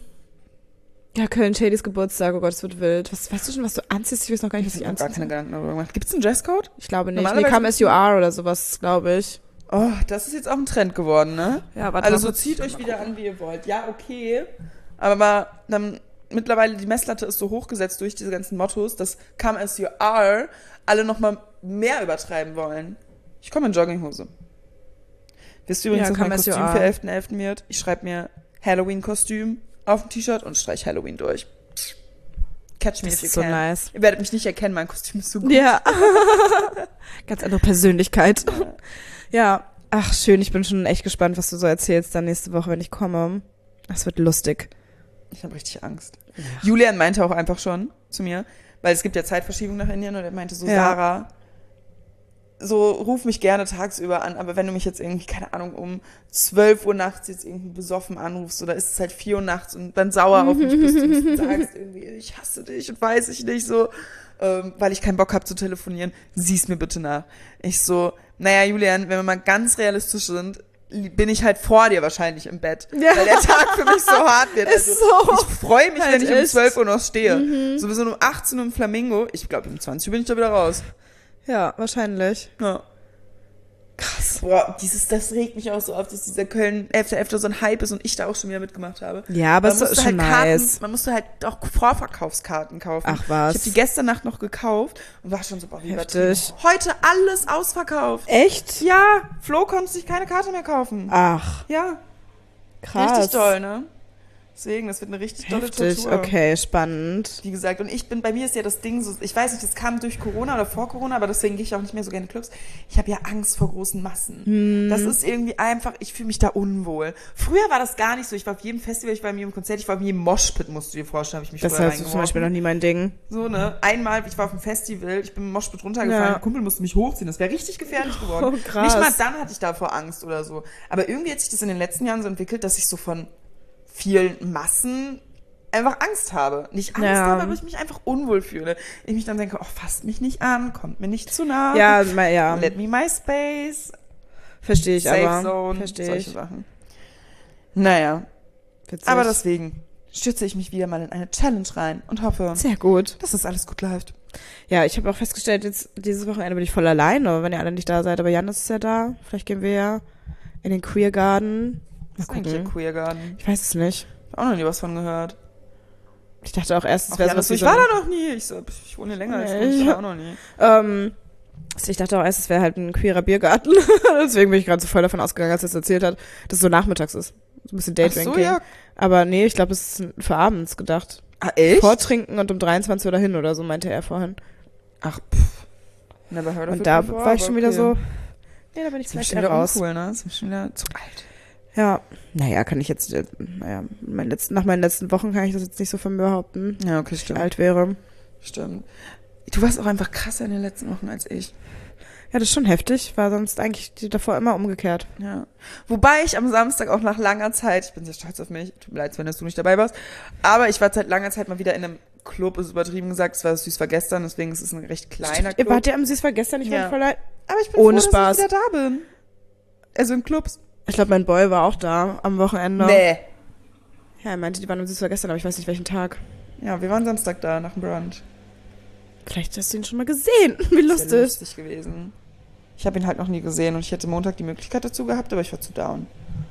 Ja, Köln, Shadys Geburtstag, oh Gott, es wird wild. Was, weißt du schon, was du anziehst? Ich weiß noch gar nicht, was Ich ich habe gar anziehe. keine Gedanken darüber gemacht. Gibt's einen Dresscode? Ich glaube nicht. Nee, Normalerweise- kam S U R oder sowas, glaube ich. Oh, das ist jetzt auch ein Trend geworden, ne? Ja, warte Also mal so kurz. zieht euch wieder an, wie ihr wollt. Ja, okay. Aber mal, dann mittlerweile die Messlatte ist so hochgesetzt durch diese ganzen Mottos, dass Come As You Are alle nochmal mehr übertreiben wollen. Ich komme in Jogginghose. Wisst ihr übrigens, Ja, was mein Come As You Kostüm Are. für elften elften wird? Ich schreibe mir Halloween-Kostüm auf ein T-Shirt und streich Halloween durch. Catch me Das if you ist so can. nice. Ihr werdet mich nicht erkennen, mein Kostüm ist so gut. Ja. Ganz andere Persönlichkeit. Ja. Ach, schön. Ich bin schon echt gespannt, was du so erzählst dann nächste Woche, wenn ich komme. Das wird lustig. Ich habe richtig Angst. Julian meinte auch einfach schon zu mir, weil es gibt ja Zeitverschiebung nach Indien und er meinte so, Ja. Sarah, so ruf mich gerne tagsüber an, aber wenn du mich jetzt irgendwie, keine Ahnung, um zwölf Uhr nachts jetzt irgendwie besoffen anrufst oder ist es halt vier Uhr nachts und dann sauer auf mich bist und sagst irgendwie, ich hasse dich und weiß ich nicht so, ähm, weil ich keinen Bock habe zu telefonieren, sieh's mir bitte nach. Ich so, naja, Julian, wenn wir mal ganz realistisch sind, bin ich halt vor dir wahrscheinlich im Bett, Ja. weil der Tag für mich so hart wird. Ist Also, so. ich freue mich, Halt wenn ich um ist. zwölf Uhr noch stehe. Mhm. So, wir sind um achtzehn Uhr im Flamingo. Ich glaube, um zwanzig Uhr bin ich da wieder raus. Ja, wahrscheinlich. Ja. Krass. Boah, dieses, das regt mich auch so auf, dass dieser Köln elf elf so ein Hype ist und ich da auch schon wieder mitgemacht habe. Ja, aber man es musste ist schon halt Karten, nice. Man musste halt auch Vorverkaufskarten kaufen. Ach was. Ich habe die gestern Nacht noch gekauft und war schon so, boah, wie Heftig. übertrieben. Heute alles ausverkauft. Echt? Ja, Flo konnte sich keine Karte mehr kaufen. Ach, Ja, krass. richtig doll, ne? Deswegen, das wird eine richtig tolle Heftig, Tortur. okay, spannend. Wie gesagt, und ich bin, bei mir ist ja das Ding so, ich weiß nicht, das kam durch Corona oder vor Corona, aber deswegen gehe ich auch nicht mehr so gerne in Clubs. Ich habe ja Angst vor großen Massen. Hm. Das ist irgendwie einfach, ich fühle mich da unwohl. Früher war das gar nicht so. Ich war auf jedem Festival, ich war auf jedem Konzert, ich war auf jedem Moshpit, musst du dir vorstellen, habe ich mich Das früher ist zum Beispiel noch reingeworfen. nie mein Ding. So, ne? Einmal, ich war auf dem Festival, ich bin im Moshpit runtergefallen, Ja. mein Kumpel musste mich hochziehen, das wäre richtig gefährlich geworden. Oh, krass. Nicht mal dann hatte ich davor Angst oder so. Aber irgendwie hat sich das in den letzten Jahren so entwickelt, dass ich so von vielen Massen einfach Angst habe. Nicht Angst Ja. habe, aber ich mich einfach unwohl fühle. Ich mich dann denke, oh, fasst mich nicht an, kommt mir nicht zu nah. Ja, ma- ja, Let me my space. verstehe ich Safe aber. Zone. Verstehe Solche ich. Sachen. Naja, Witzig. aber deswegen stürze ich mich wieder mal in eine Challenge rein und hoffe, Sehr gut. dass das alles gut läuft. Ja, ich habe auch festgestellt, jetzt dieses Wochenende bin ich voll alleine, wenn ihr alle nicht da seid. Aber Jan ist ja da. Vielleicht gehen wir ja in den Queer Garden. Mal Was ist eigentlich ein gucken. Queer Garden? Ich weiß es nicht. Hab auch noch nie was von gehört. Ich dachte auch erst, es Ach, wäre ja, sowas das, wie ich so war ein- da noch nie. Ich, so, ich wohne hier länger als du. Nee. Ich war auch noch nie. Ähm, also ich dachte auch erst, es wäre halt ein queerer Biergarten. Deswegen bin ich gerade so voll davon ausgegangen, als er es erzählt hat, dass es so nachmittags ist. So ein bisschen Ach so, Daydrinking. ja. Aber nee, ich glaube, es ist für abends gedacht. Ah, echt? Vortrinken und um dreiundzwanzig Uhr dahin oder so, meinte er vorhin. Ach, pff. Never heard of Und it da before, war ich aber schon wieder okay. so, nee, da bin ich Das ist vielleicht schon eher wieder raus. uncool, ne? Das ist schon wieder zu alt. Ja, naja, kann ich jetzt, äh, naja, mein letzten, nach meinen letzten Wochen kann ich das jetzt nicht so von mir behaupten, Ja, okay, dass ich stimmt. alt wäre. Stimmt. Du warst auch einfach krasser in den letzten Wochen als ich. Ja, das ist schon heftig, war sonst eigentlich die davor immer umgekehrt. Ja. Wobei ich am Samstag auch nach langer Zeit, ich bin sehr stolz auf mich, tut mir leid, Sven, dass du nicht dabei warst, aber ich war seit langer Zeit mal wieder in einem Club, ist übertrieben gesagt, es war süß war gestern, deswegen ist es ein recht kleiner Ihr Club. wart ja am Süß war gestern, ich Ja. war voll leid. Aber ich bin Ohne froh, Spaß. dass ich wieder da bin. Also in Clubs. Ich glaube, mein Boy war auch da am Wochenende. Nee. Ja, er meinte, die waren am Süß war gestern, aber ich weiß nicht, welchen Tag. Ja, wir waren Samstag da, nach dem Brunch. Vielleicht hast du ihn schon mal gesehen. Wie Das lustig. wäre lustig gewesen. Ich habe ihn halt noch nie gesehen und ich hätte Montag die Möglichkeit dazu gehabt, aber ich war zu down.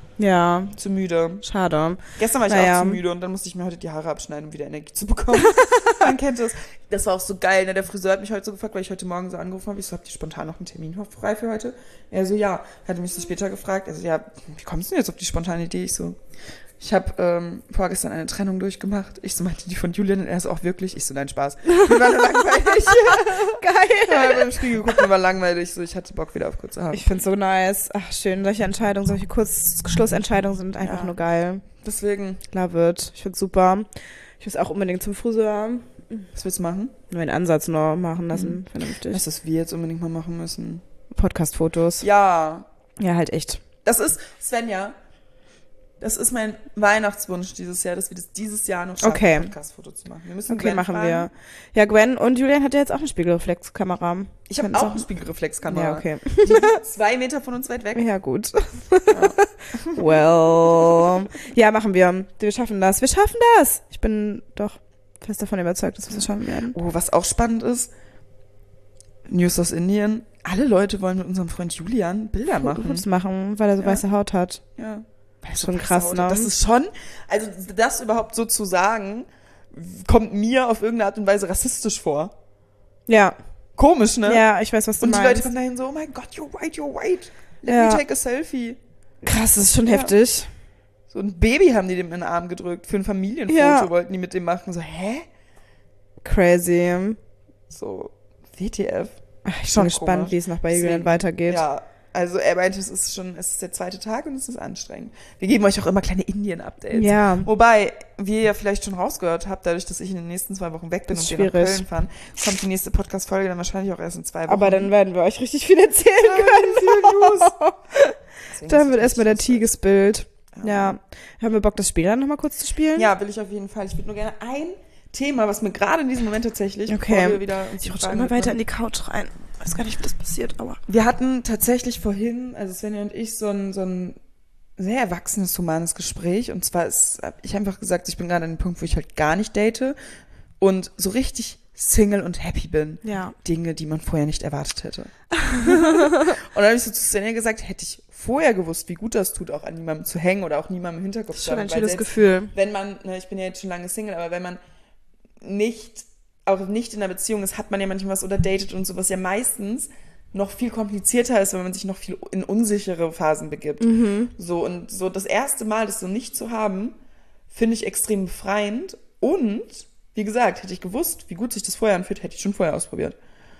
Ja, Zu müde. schade. Gestern war ich Naja. auch zu müde und dann musste ich mir heute die Haare abschneiden, um wieder Energie zu bekommen. Man kennt das. Das war auch so geil, ne? Der Friseur hat mich heute so gefragt, weil ich heute Morgen so angerufen habe. Ich so, habt ihr spontan noch einen Termin frei für heute? Er so, ja. Er hatte mich so später gefragt. Also ja, wie kommst du denn jetzt auf die spontane Idee? Ich so, ich habe ähm, vorgestern eine Trennung durchgemacht. Ich so, meinte die von Julian und er so, auch wirklich? Ich so, nein, Spaß. Mir war nur langweilig. Geil. Ich habe im Spiegel geguckt, mir war langweilig. So, ich hatte Bock wieder auf kurze Haare. Ich find's so nice. Ach, schön. Solche Entscheidungen, solche Kurzschlussentscheidungen sind einfach Ja. nur geil. Deswegen, Love it. Ich find's super. Ich muss auch unbedingt zum Friseur. was willst du machen? Nur einen Ansatz nur machen lassen. Vernünftig. Was, was wir jetzt unbedingt mal machen müssen. Podcast-Fotos. Ja, Ja, halt echt. das ist, Svenja, das ist mein Weihnachtswunsch dieses Jahr, dass wir das dieses Jahr noch schaffen, Okay. ein Podcast-Foto zu machen. Wir müssen Okay, Gwen machen fragen. wir. Ja, Gwen und Julian hat ja jetzt auch eine Spiegelreflexkamera. Ich habe Können's auch eine Spiegelreflexkamera. Ja, okay. Die sind zwei Meter von uns weit weg. Ja, gut. Well. Ja, machen wir. Wir schaffen das. Wir schaffen das. Ich bin doch fest davon überzeugt, dass wir es schaffen werden. Oh, was auch spannend ist, News aus Indien. Alle Leute wollen mit unserem Freund Julian Bilder machen. Fotos machen, weil er so Ja. weiße Haut hat. Ja. Das ist schon krass, ne? Das ist schon, also das überhaupt so zu sagen, kommt mir auf irgendeine Art und Weise rassistisch vor. Ja. Komisch, ne? Ja, ich weiß, was du Und die Leute meinst. kommen dahin so, oh mein Gott, you're white, you're white. Let Ja. me take a selfie. Krass, das ist schon Ja. heftig. So ein Baby haben die dem in den Arm gedrückt. Für ein Familienfoto Ja. wollten die mit dem machen. So, hä? Crazy. So, W T F. Ach, ich bin Schon gespannt, komisch. wie es noch bei Julian Deswegen, weitergeht. Ja, also er meinte, es ist schon, es ist der zweite Tag und es ist anstrengend. Wir geben euch auch immer kleine Indien-Updates. Ja. Wobei, wie ihr ja vielleicht schon rausgehört habt, dadurch, dass ich in den nächsten zwei Wochen weg bin Das und ist wir nach schwierig. Köln fahren, kommt die nächste Podcast-Folge dann wahrscheinlich auch erst in zwei Wochen. Aber dann werden wir euch richtig viel erzählen können. Deswegen Dann ist wird es erstmal der richtig Tee gespillt. lustig. Ja. Haben wir Bock, das Spiel dann nochmal kurz zu spielen? Ja, will ich auf jeden Fall. Ich würde nur gerne ein Thema, was mir gerade in diesem Moment tatsächlich, Okay. bevor wir wieder uns Ich rutsche Fragen immer weiter in widmen. die Couch rein. Weiß gar nicht, wie das passiert, aber. Wir hatten tatsächlich vorhin, also Svenja und ich, so ein, so ein sehr erwachsenes, humanes Gespräch. Und zwar ist, hab ich einfach gesagt, ich bin gerade an dem Punkt, wo ich halt gar nicht date und so richtig Single und happy bin. Ja. Dinge, die man vorher nicht erwartet hätte. Und dann habe ich so zu Svenja gesagt, hätte ich vorher gewusst, wie gut das tut, auch an niemandem zu hängen oder auch niemandem im Hinterkopf Das zu ist schon haben. ein Weil schönes selbst Gefühl. Wenn man, ne, ich bin ja jetzt schon lange Single, aber wenn man nicht, auch nicht in einer Beziehung ist, hat man ja manchmal was oder datet und sowas ja meistens noch viel komplizierter ist, wenn man sich noch viel in unsichere Phasen begibt. Mhm. So, und so das erste Mal, das so nicht zu haben, finde ich extrem befreiend. Und, wie gesagt, hätte ich gewusst, wie gut sich das vorher anfühlt, hätte ich schon vorher ausprobiert.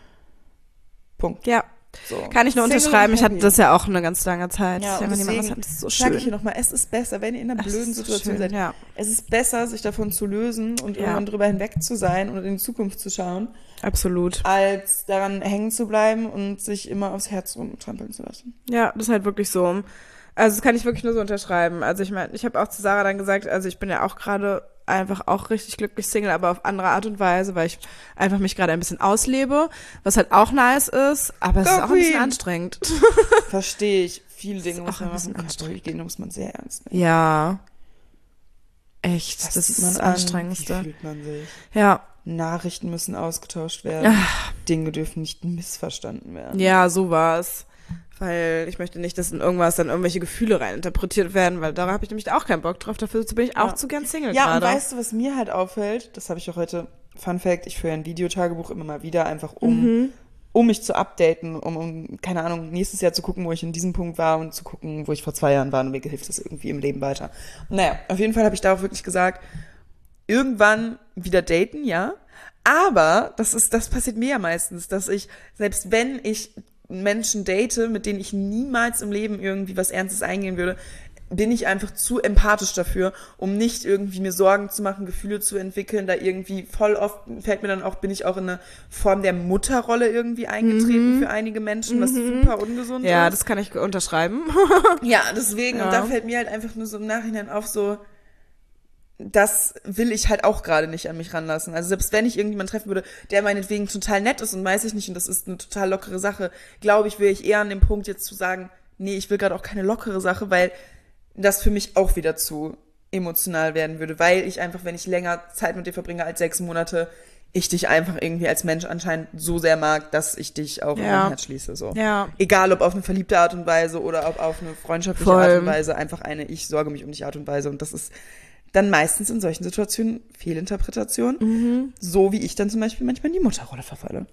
Punkt. Ja. So. Kann ich nur Single unterschreiben. und Ich hatte happy. das ja auch eine ganz lange Zeit. Ja, Dass und wenn jemand was deswegen hat, das ist so sage schön. ich hier nochmal, es ist besser, wenn ihr in einer Es blöden ist so Situation schön, seid. ja. Es ist besser, sich davon zu lösen und Ja. irgendwann drüber hinweg zu sein und in die Zukunft zu schauen, Absolut. als daran hängen zu bleiben und sich immer aufs Herz rumtrampeln zu lassen. Ja, das ist halt wirklich so. Also das kann ich wirklich nur so unterschreiben. Also ich meine, ich habe auch zu Sarah dann gesagt, also ich bin ja auch gerade einfach auch richtig glücklich Single, aber auf andere Art und Weise, weil ich einfach mich gerade ein bisschen auslebe, was halt auch nice ist, aber es Go ist auch ein bisschen Queen. anstrengend. Verstehe ich. Viele Dinge auch muss ein man bisschen machen. anstrengend. Dinge muss man sehr ernst nehmen. Ja. Echt, das, Das ist sieht man das an. Anstrengendste. Wie fühlt man sich? Ja. Nachrichten müssen ausgetauscht werden. Ah. Dinge dürfen nicht missverstanden werden. Ja, so war's. Weil ich möchte nicht, dass in irgendwas dann irgendwelche Gefühle reininterpretiert werden, weil da habe ich nämlich auch keinen Bock drauf. Dafür bin ich auch Ja. zu gern Single Ja, gerade. und weißt du, was mir halt auffällt? Das habe ich auch heute, Fun Fact, ich führe ein Videotagebuch immer mal wieder, einfach um, Mhm. um mich zu updaten, um, um, keine Ahnung, nächstes Jahr zu gucken, wo ich in diesem Punkt war und zu gucken, wo ich vor zwei Jahren war und mir hilft das irgendwie im Leben weiter. Naja, auf jeden Fall habe ich da auch wirklich gesagt, irgendwann wieder daten, ja, aber das ist, das passiert mir ja meistens, dass ich, selbst wenn ich Menschen date, mit denen ich niemals im Leben irgendwie was Ernstes eingehen würde, bin ich einfach zu empathisch dafür, um nicht irgendwie mir Sorgen zu machen, Gefühle zu entwickeln. Da irgendwie voll oft fällt mir dann auch, bin ich auch in eine Form der Mutterrolle irgendwie eingetreten Mhm. für einige Menschen, was Mhm. super ungesund Ja, ist. das kann ich unterschreiben. Ja, deswegen. Ja. Und da fällt mir halt einfach nur so im Nachhinein auf, so, das will ich halt auch gerade nicht an mich ranlassen. Also selbst wenn ich irgendjemanden treffen würde, der meinetwegen total nett ist und weiß ich nicht, und das ist eine total lockere Sache, glaube ich, wäre ich eher an dem Punkt jetzt zu sagen, nee, ich will gerade auch keine lockere Sache, weil das für mich auch wieder zu emotional werden würde, weil ich einfach, wenn ich länger Zeit mit dir verbringe als sechs Monate, ich dich einfach irgendwie als Mensch anscheinend so sehr mag, dass ich dich auch in Ja. mein Herz schließe. So. Ja. Egal, ob auf eine verliebte Art und Weise oder ob auf eine freundschaftliche Voll. Art und Weise, einfach eine ich sorge mich um dich Art und Weise. Und das ist dann meistens in solchen Situationen Fehlinterpretation, Mhm. so wie ich dann zum Beispiel manchmal in die Mutterrolle verfalle.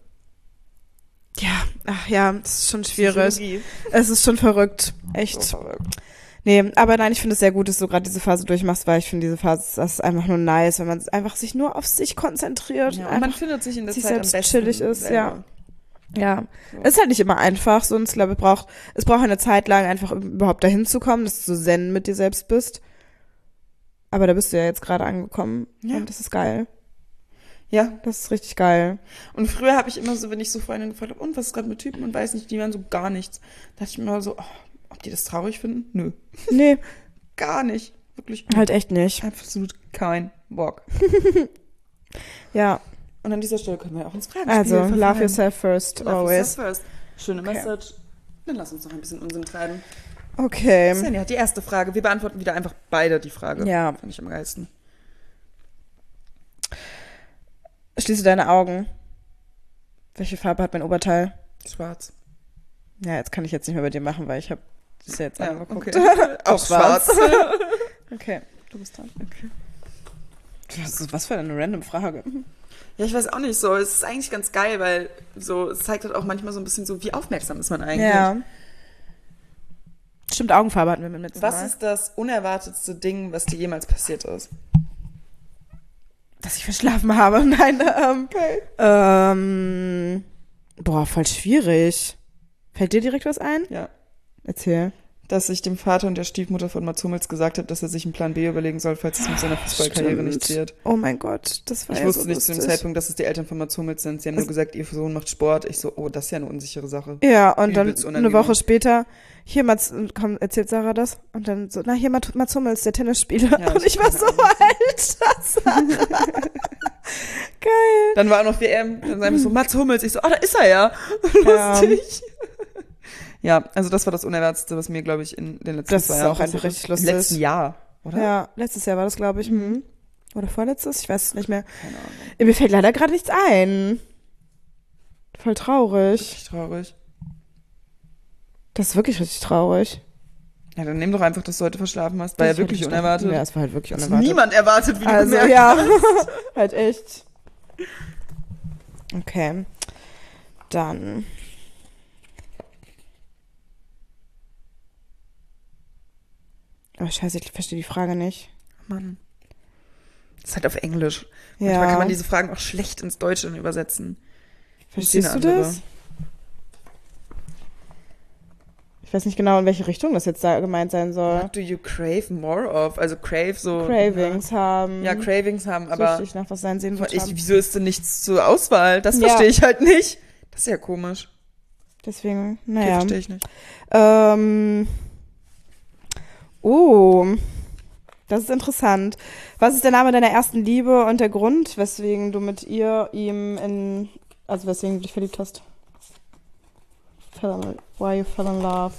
Ja, ach ja, das ist schon schwierig. Psychologie. Es ist schon verrückt. Echt. So verrückt. Nee, aber nein, ich finde es sehr gut, dass du gerade diese Phase durchmachst, weil ich finde diese Phase, das ist einfach nur nice, wenn man einfach sich nur auf sich konzentriert. Ja, und und man einfach, findet sich in der sich Zeit am selbst besten chillig ist, selber. ja. So. Es ist halt nicht immer einfach, so, und ich glaube, es braucht, es braucht eine Zeit lang einfach überhaupt dahin zu kommen, dass du so zen mit dir selbst bist. Aber da bist du ja jetzt gerade angekommen. Ja. Und das ist geil. Ja, Das ist richtig geil. und früher habe ich immer so, wenn ich so Freundinnen gefragt habe, und was ist gerade mit Typen und weiß nicht, die waren so gar nichts. Da dachte ich mir immer so, oh, ob die das traurig finden? Nö, Nee, gar nicht. Wirklich halt echt nicht. absolut kein Bock. Ja, Und an dieser Stelle können wir auch ins Fragenspiel also, love verfallen. yourself first, Love always. yourself first. Schöne Okay. Message. Dann lass uns noch ein bisschen Unsinn treiben. Okay. Svenja hat die erste Frage. Wir beantworten wieder einfach beide die Frage. Ja. Fand ich am geilsten. Schließe deine Augen. Welche Farbe hat mein Oberteil? Schwarz. Ja, jetzt kann ich jetzt nicht mehr bei dir machen, weil ich habe das ja jetzt angeguckt. okay. Auch Auch schwarz. schwarz. Okay, du bist dran. Okay. Was, ist- was für eine random Frage. Ja, ich weiß auch nicht so. Es ist eigentlich ganz geil, weil so, es zeigt halt auch manchmal so ein bisschen so, wie aufmerksam ist man eigentlich. Ja. Stimmt, Augenfarbe hatten wir mit letzten Was Mal. ist das unerwartetste Ding, was dir jemals passiert ist? Dass ich verschlafen habe. Nein, ähm, Okay. ähm, boah, voll schwierig. Fällt dir direkt was ein? Ja. Erzähl. Dass ich dem Vater und der Stiefmutter von Mats Hummels gesagt habe, dass er sich einen Plan B überlegen soll, falls es mit seiner Fußballkarriere Stimmt. nichts wird. Oh mein Gott, das war Ich ja wusste so nicht zu dem lustig. Zeitpunkt, dass es die Eltern von Mats Hummels sind. Sie haben nur gesagt, ihr Sohn macht Sport. Ich so, oh, das ist ja eine unsichere Sache. Ja, und dann Übelst eine unangenehm. Woche später, hier, Mats, komm, erzählt Sarah das? Und dann so, na, hier, Mat- Mats Hummels, der Tennisspieler. Ja, und ich ich war keine so, Ahnung. Alter, Sarah. Geil. Dann war auch noch W M, dann sagen wir so, Mats Hummels. Ich so, oh, da ist er ja. Ja. Lustig. Ja, also das war das Unerwartetste, was mir, glaube ich, in den letzten Das zwei ist Jahren auch einfach passiert richtig Im lustig. letzten Jahr, oder? Ja, letztes Jahr war das, glaube ich. Mhm. Oder vorletztes? Ich weiß es nicht mehr. Keine Ahnung. Mir fällt leider gerade nichts ein. Voll traurig. Richtig traurig. Das ist wirklich richtig traurig. Ja, dann nimm doch einfach, dass du heute verschlafen hast. War ja wirklich unerwartet. Ja, es war halt wirklich Das unerwartet. niemand erwartet, wie du Also, gemerkt ja. hast. Halt echt. Okay. Dann. Oh, scheiße, ich verstehe die Frage nicht. Mann. Das ist halt auf Englisch. Ja. Manchmal kann man diese Fragen auch schlecht ins Deutsche übersetzen. Verstehst du eine andere. das? Ich weiß nicht genau, in welche Richtung das jetzt da gemeint sein soll. What do you crave more of? Also crave so... Cravings haben. Ja, Cravings haben, aber... Süchtig nach was sein sehen wird Ich, haben. wieso ist denn nichts zur Auswahl? Das Ja. verstehe ich halt nicht. Das ist ja komisch. Deswegen, Okay, naja. verstehe ich nicht. Ähm. Oh. Das ist interessant. Was ist der Name deiner ersten Liebe und der Grund, weswegen du mit ihr, ihm in, also weswegen du dich verliebt hast? Fell- Why you fell in love?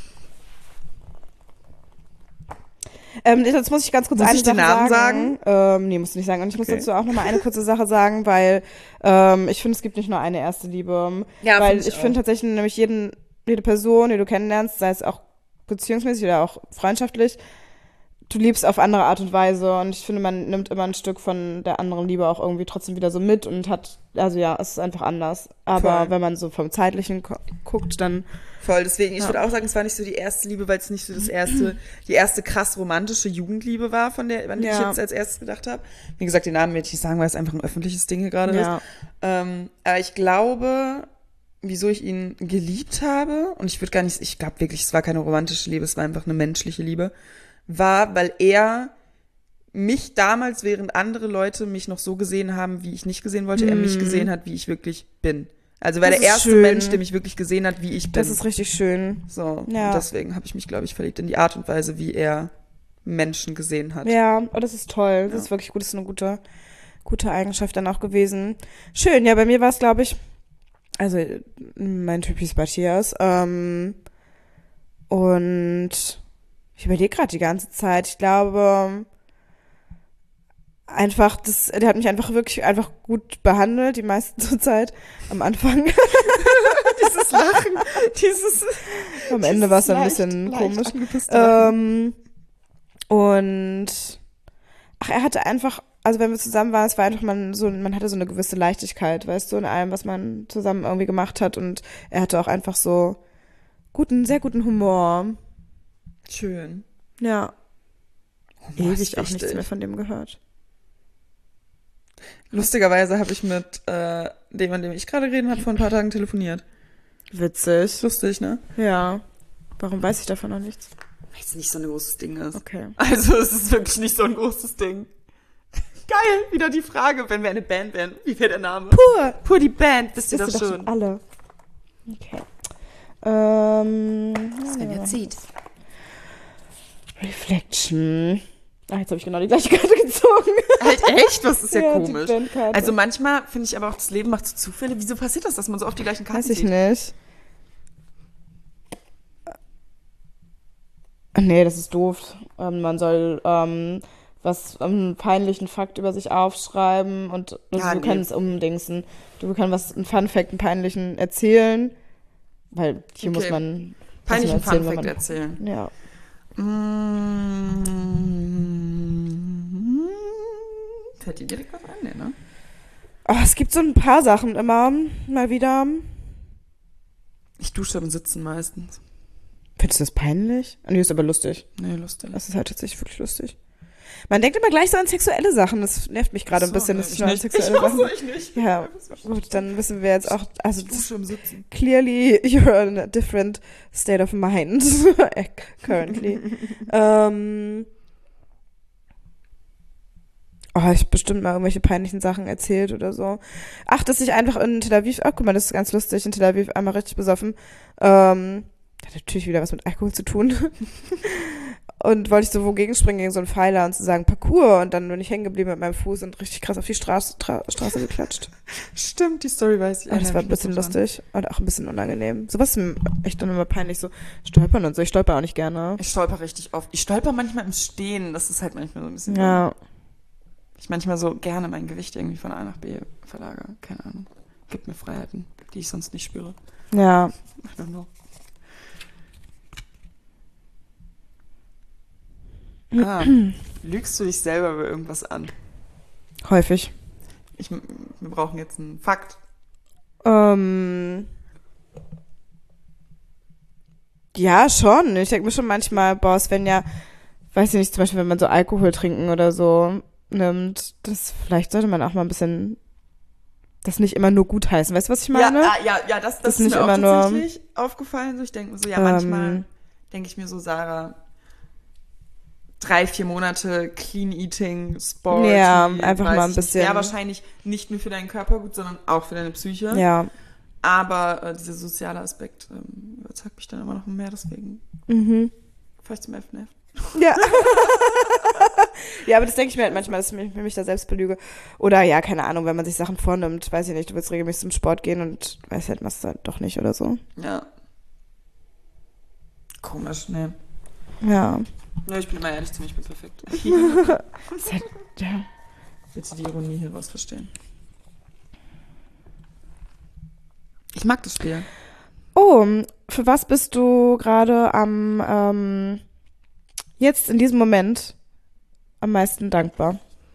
Ähm, jetzt muss ich ganz kurz Muss eine ich den Sache Namen sagen. Ähm, nee, musst du nicht sagen. Und ich muss Okay. dazu auch noch mal eine kurze Sache sagen, weil ähm, ich finde, es gibt nicht nur eine erste Liebe. Ja, weil find ich ich finde auch. tatsächlich nämlich jeden, jede Person, die du kennenlernst, sei es auch beziehungsmäßig oder auch freundschaftlich, du liebst auf andere Art und Weise. Und ich finde, man nimmt immer ein Stück von der anderen Liebe auch irgendwie trotzdem wieder so mit und hat, also ja, es ist einfach anders. Aber Voll. wenn man so vom Zeitlichen gu- guckt, dann Voll, deswegen, ich Ja. würde auch sagen, es war nicht so die erste Liebe, weil es nicht so das erste, die erste krass romantische Jugendliebe war, von der, an die ich Ja. jetzt als erstes gedacht habe. Wie gesagt, den Namen werde ich nicht sagen, weil es einfach ein öffentliches Ding hier gerade ja. ist. Ähm, aber ich glaube, wieso ich ihn geliebt habe, und ich würde gar nicht, ich glaube wirklich, es war keine romantische Liebe, es war einfach eine menschliche Liebe, war, weil er mich damals, während andere Leute mich noch so gesehen haben, wie ich nicht gesehen wollte, er mich gesehen hat, wie ich wirklich bin. Also war Das der ist erste schön. Mensch, der mich wirklich gesehen hat, wie ich bin. Das ist richtig schön. So, Ja. und deswegen habe ich mich, glaube ich, verliebt in die Art und Weise, wie er Menschen gesehen hat. Ja, oh, das ist toll. Das Ja. ist wirklich gut. Das ist eine gute, gute Eigenschaft dann auch gewesen. Schön, ja, bei mir war es, glaube ich, also mein Typ hieß Matthias. Ähm, und ich überlege gerade die ganze Zeit. Ich glaube, einfach, das, der hat mich einfach wirklich einfach gut behandelt, die meiste Zeit am Anfang. Dieses Lachen, dieses Am Ende war es dann ein leicht- bisschen leicht komisch. angepisste Lachen. Ähm, und ach, er hatte einfach, also wenn wir zusammen waren, es war einfach man so, man hatte so eine gewisse Leichtigkeit, weißt du, in allem, was man zusammen irgendwie gemacht hat. Und er hatte auch einfach so guten, sehr guten Humor. Schön. Ja. Humor ist Ewig auch nichts wichtig. mehr von dem gehört. Lustigerweise habe ich mit äh, dem, an dem ich gerade reden habe, vor ein paar Tagen telefoniert. Witzig. Lustig, ne? Ja. Warum weiß ich davon noch nichts? Weil es nicht so ein großes Ding ist. Okay. Also es ist wirklich nicht so ein großes Ding. Geil, wieder die Frage, wenn wir eine Band wären, wie wäre der Name? Pur! Pur die Band, wisst ihr Wisst das ihr doch schon? alle. Okay. Ähm, Svenja zieht. Reflection. Ah, jetzt habe ich genau die gleiche Karte gezogen. Halt echt? Das ist ja, Ja, die komisch. Bandkarte. Also manchmal finde ich aber auch, das Leben macht so Zufälle. Wieso passiert das, dass man so oft die gleichen Karten Weiß ich zieht? nicht. Nee, das ist doof. Ähm, man soll ähm, was einen peinlichen Fakt über sich aufschreiben und also Ja, du nee. kannst umdingsen. Du kannst was, einen Funfact, einen peinlichen erzählen, weil hier Okay. muss man Peinlichen muss man erzählen, Funfact wenn erzählen. man, ja. Mm. Fällt dir direkt was an, nee, ne? Oh, es gibt so ein paar Sachen immer mal wieder. Ich dusche im Sitzen meistens. Findest du das peinlich? Nee, ist aber lustig. Nee, lustig. Das ist halt tatsächlich wirklich lustig. Man denkt immer gleich so an sexuelle Sachen. Das nervt mich gerade ein So, bisschen. nee, dass ich nur an nicht. sexuelle Ich Sachen. hasse ich nicht. Ja, gut, dann wissen wir jetzt auch, also Ich das, dusche im Sitzen. clearly you're in a different state of mind currently. ähm, oh, ich hab bestimmt mal irgendwelche peinlichen Sachen erzählt oder so. Ach, dass ich einfach in Tel Aviv, ach guck mal, das ist ganz lustig, in Tel Aviv einmal richtig besoffen. Ähm, hat natürlich wieder was mit Alkohol zu tun. Und wollte ich so wogegen springen, gegen so einen Pfeiler und zu sagen Parkour. Und dann bin ich hängen geblieben mit meinem Fuß und richtig krass auf die Straße, Tra Straße geklatscht. Stimmt, die Story weiß ich. Aber das war ein bisschen lustig und auch ein bisschen unangenehm. Sowas ist mir echt dann immer peinlich, so stolpern und so. Ich stolper auch nicht gerne. Ich stolper richtig oft. Ich stolper manchmal im Stehen. Das ist halt manchmal so ein bisschen. Ja. ich manchmal so gerne mein Gewicht irgendwie von A nach B verlagere. Keine Ahnung. Gibt mir Freiheiten, die ich sonst nicht spüre. Ja. I don't know. Ah, lügst du dich selber über irgendwas an? Häufig. Ich, wir brauchen jetzt einen Fakt. Ähm, ja, schon. Ich denke mir schon manchmal, boah, Svenja, weiß ich nicht, zum Beispiel, wenn man so Alkohol trinken oder so nimmt, das vielleicht sollte man auch mal ein bisschen das nicht immer nur gutheißen. Weißt du, was ich meine? Ja, ja, ja, das, das, Das ist nicht mir auch immer nur- tatsächlich aufgefallen. So, ich denke mir so, ja, manchmal Ähm. denke ich mir so, Sarah, drei, vier Monate Clean Eating, Sport. Ja, einfach mal ein bisschen- Ja, wahrscheinlich nicht nur für deinen Körper gut, sondern auch für deine Psyche. Ja. Aber äh, dieser soziale Aspekt ähm, überzeugt mich dann immer noch mehr, deswegen Mhm. fahr ich zum elften elften Ja. Ja, aber das denke ich mir halt manchmal, dass ich mich, mich da selbst belüge. Oder ja, keine Ahnung, wenn man sich Sachen vornimmt, weiß ich nicht, du willst regelmäßig zum Sport gehen und weißt halt, machst du halt doch nicht oder so. Ja. Komisch, ne. Ja. Ja, ich bin immer ehrlich zu mir, ich bin perfekt. Ist halt, ja. Bitte die Ironie hieraus verstehen. Ich mag das Spiel. Oh, für was bist du gerade am, ähm, jetzt in diesem Moment am meisten dankbar?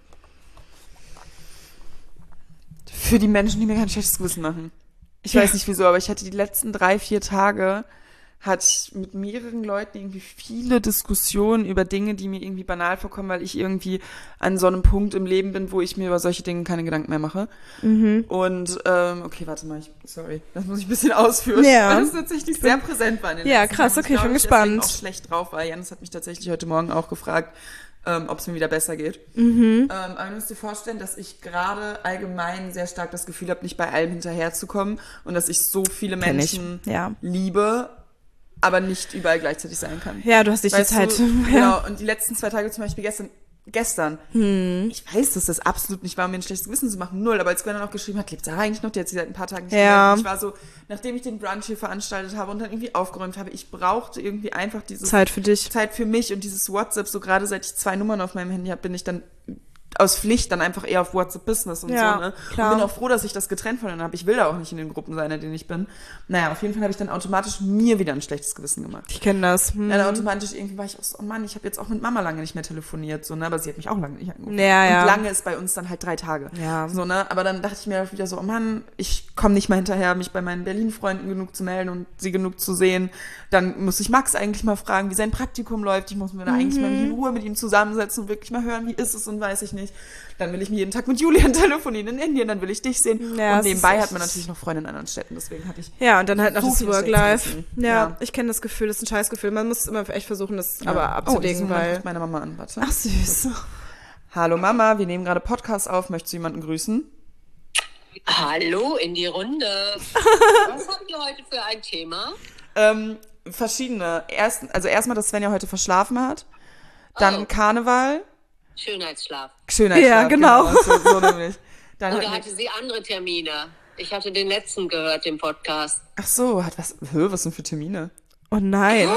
Für die Menschen, die mir kein schlechtes Gewissen machen. Ich Ja. weiß nicht wieso, aber ich hatte die letzten drei, vier Tage, hatte ich mit mehreren Leuten irgendwie viele Diskussionen über Dinge, die mir irgendwie banal vorkommen, weil ich irgendwie an so einem Punkt im Leben bin, wo ich mir über solche Dinge keine Gedanken mehr mache. Mhm. Und, ähm, okay, warte mal, ich, sorry, das muss ich ein bisschen ausführen. Ja. Weil das tatsächlich sehr präsent war in den Ja, letzten krass, Tagen. okay, ich bin glaube, gespannt. deswegen auch schlecht drauf war. Janis hat mich tatsächlich heute Morgen auch gefragt, ähm, ob es mir wieder besser geht. Mhm. Ähm, aber du musst dir vorstellen, dass ich gerade allgemein sehr stark das Gefühl habe, nicht bei allem hinterherzukommen und dass ich so viele Kenn ich. Menschen Ja. liebe, aber nicht überall gleichzeitig sein kann. Ja, du hast nicht Weißt die Zeit. Du, Ja. genau, und die letzten zwei Tage zum Beispiel gestern, gestern, Hm. ich weiß, dass das absolut nicht war, mir ein schlechtes Gewissen zu machen, null, aber als Gwen dann auch geschrieben hat, lebt Sarah eigentlich noch, die hat sie seit ein paar Tagen nicht Ja. gemeldet. Ich war so, nachdem ich den Brunch hier veranstaltet habe und dann irgendwie aufgeräumt habe, ich brauchte irgendwie einfach dieses Zeit für dich. Zeit für mich und dieses WhatsApp, so gerade seit ich zwei Nummern auf meinem Handy habe, bin ich dann aus Pflicht dann einfach eher auf WhatsApp Business und Ja, so, ne? klar. Und bin auch froh, dass ich das getrennt voneinander habe. Ich will da auch nicht in den Gruppen sein, in denen ich bin. Naja, auf jeden Fall habe ich dann automatisch mir wieder ein schlechtes Gewissen gemacht. Ich kenne das. Hm. Dann automatisch irgendwie war ich auch so, oh Mann, ich habe jetzt auch mit Mama lange nicht mehr telefoniert, so, ne? Aber sie hat mich auch lange nicht angerufen. Ja, ja. Und lange ist bei uns dann halt drei Tage. Ja. So, ne? Aber dann dachte ich mir wieder so, oh Mann, ich komme nicht mal hinterher, mich bei meinen Berlin-Freunden genug zu melden und sie genug zu sehen. Dann muss ich Max eigentlich mal fragen, wie sein Praktikum läuft. Ich muss mir da Mhm. eigentlich mal in Ruhe mit ihm zusammensetzen und wirklich mal hören, wie ist es und weiß ich nicht. Dann will ich mir jeden Tag mit Julian telefonieren in Indien, dann will ich dich sehen. Ja, und es nebenbei ist hat man echt- natürlich noch Freunde in anderen Städten, deswegen hatte ich Ja, und dann halt noch so das viel Work-Life. schlechtes Ja, Gewissen. Ja. ich kenne das Gefühl, das ist ein Scheißgefühl. Man muss immer echt versuchen, das Ja. aber Oh, diesen abzulegen, Moment weil... ruft meine Mama an, warte. Ach, süß. Hallo Mama, wir nehmen gerade Podcast auf, möchtest du jemanden grüßen? Hallo in die Runde. Was habt ihr heute für ein Thema? Ähm, verschiedene. Erst, also erstmal, dass Svenja heute verschlafen hat. Dann Oh. Karneval. Schönheitsschlaf. Schönheitsschlaf. Ja, genau. So, so nämlich. Dann Oder hat, hatte sie andere Termine? Ich hatte den letzten gehört, den Podcast. ach so, hat was, hö, was sind für Termine? Oh nein.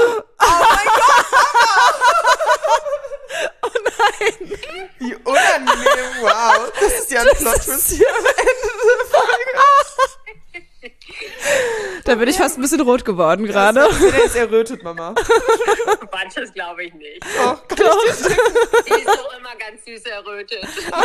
Wie unangenehm, wow. Das ist ja ein Plot-Twist hier am Ende der Folge. Da bin ich fast ein bisschen rot geworden gerade. Der ist errötet, Mama. Quatsch, das glaube ich nicht. Doch, kann ich dir schicken. Die ist doch immer ganz süß errötet.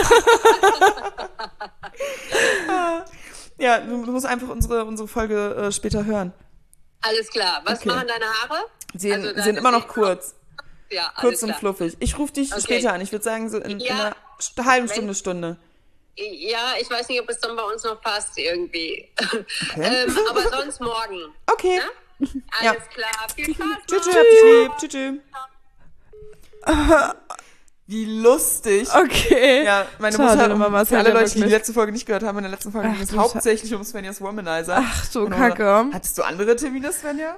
Ja, du, du musst einfach unsere, unsere Folge äh, später hören. Alles klar. Was Okay. machen deine Haare? Sie Also sind deine immer noch Sehen- kurz. Ja, alles Kurz und klar. fluffig. Ich rufe dich Okay. später an. Ich würde sagen, so in, in Ja. einer St- halben Wenn- Stunde, Stunde. Ja, ich weiß nicht, ob es dann bei uns noch passt irgendwie. ähm, aber sonst morgen. Okay. Ne? Ja. Alles klar. Viel Spaß. Tschüss, noch. tschüss, hab dich lieb. Tschüss, tschüss. Wie lustig. Okay. Ja, meine Schade, Mutter, um, Mama, es für hat alle ja Leute, die die wirklich- letzte Folge nicht gehört haben, in der letzten Folge Ach, ging es du hauptsächlich um Svenjas Womanizer. Ach du Und Kacke. Hattest du andere Termine, Svenja?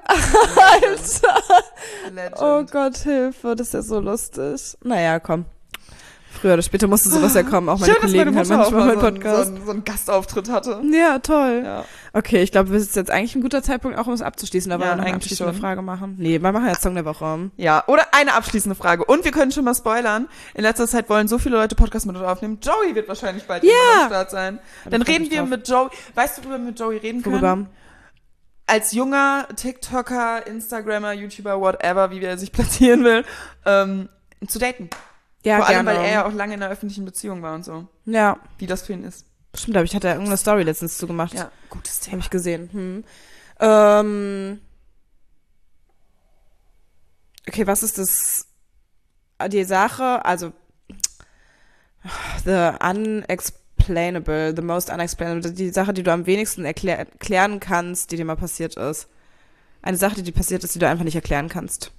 Alter. Legend. Oh Gott, Hilfe, das ist ja so lustig. Naja, komm. Früher oder später musste sowas ja kommen. Auch meine Schön, Kollegen dass hören meine Mutter manchmal auch meinen mal so, Podcast. einen- so, einen- so einen Gastauftritt hatte. Ja, toll. Ja. Okay, ich glaube, das ist jetzt eigentlich ein guter Zeitpunkt, auch um es abzuschließen. Da wollen Ja, wir noch eine eigentlich abschließende schon. Frage machen. Nee, wir machen jetzt Song der Woche. Ja, oder eine abschließende Frage. Und wir können schon mal spoilern. In letzter Zeit wollen so viele Leute Podcast mit uns aufnehmen. Joey wird wahrscheinlich bald Ja. irgendwann am Start sein. Dann freu reden mich wir drauf. mit Joey. Weißt du, worüber wir mit Joey reden können? Worüber? Als junger TikToker, Instagrammer, YouTuber, whatever, wie er sich platzieren will, ähm, zu daten. Ja, Vor allem, gerne. weil er ja auch lange in einer öffentlichen Beziehung war und so. Ja, Wie das für ihn ist. stimmt, aber ich hatte ja irgendeine Story letztens zu gemacht. Ja, gutes Habe Thema. ich gesehen. Hm. Ähm, okay, was ist das? Die Sache, also the unexplainable, the most unexplainable, die Sache, die du am wenigsten erklär, erklären kannst, die dir mal passiert ist. Eine Sache, die dir passiert ist, die du einfach nicht erklären kannst.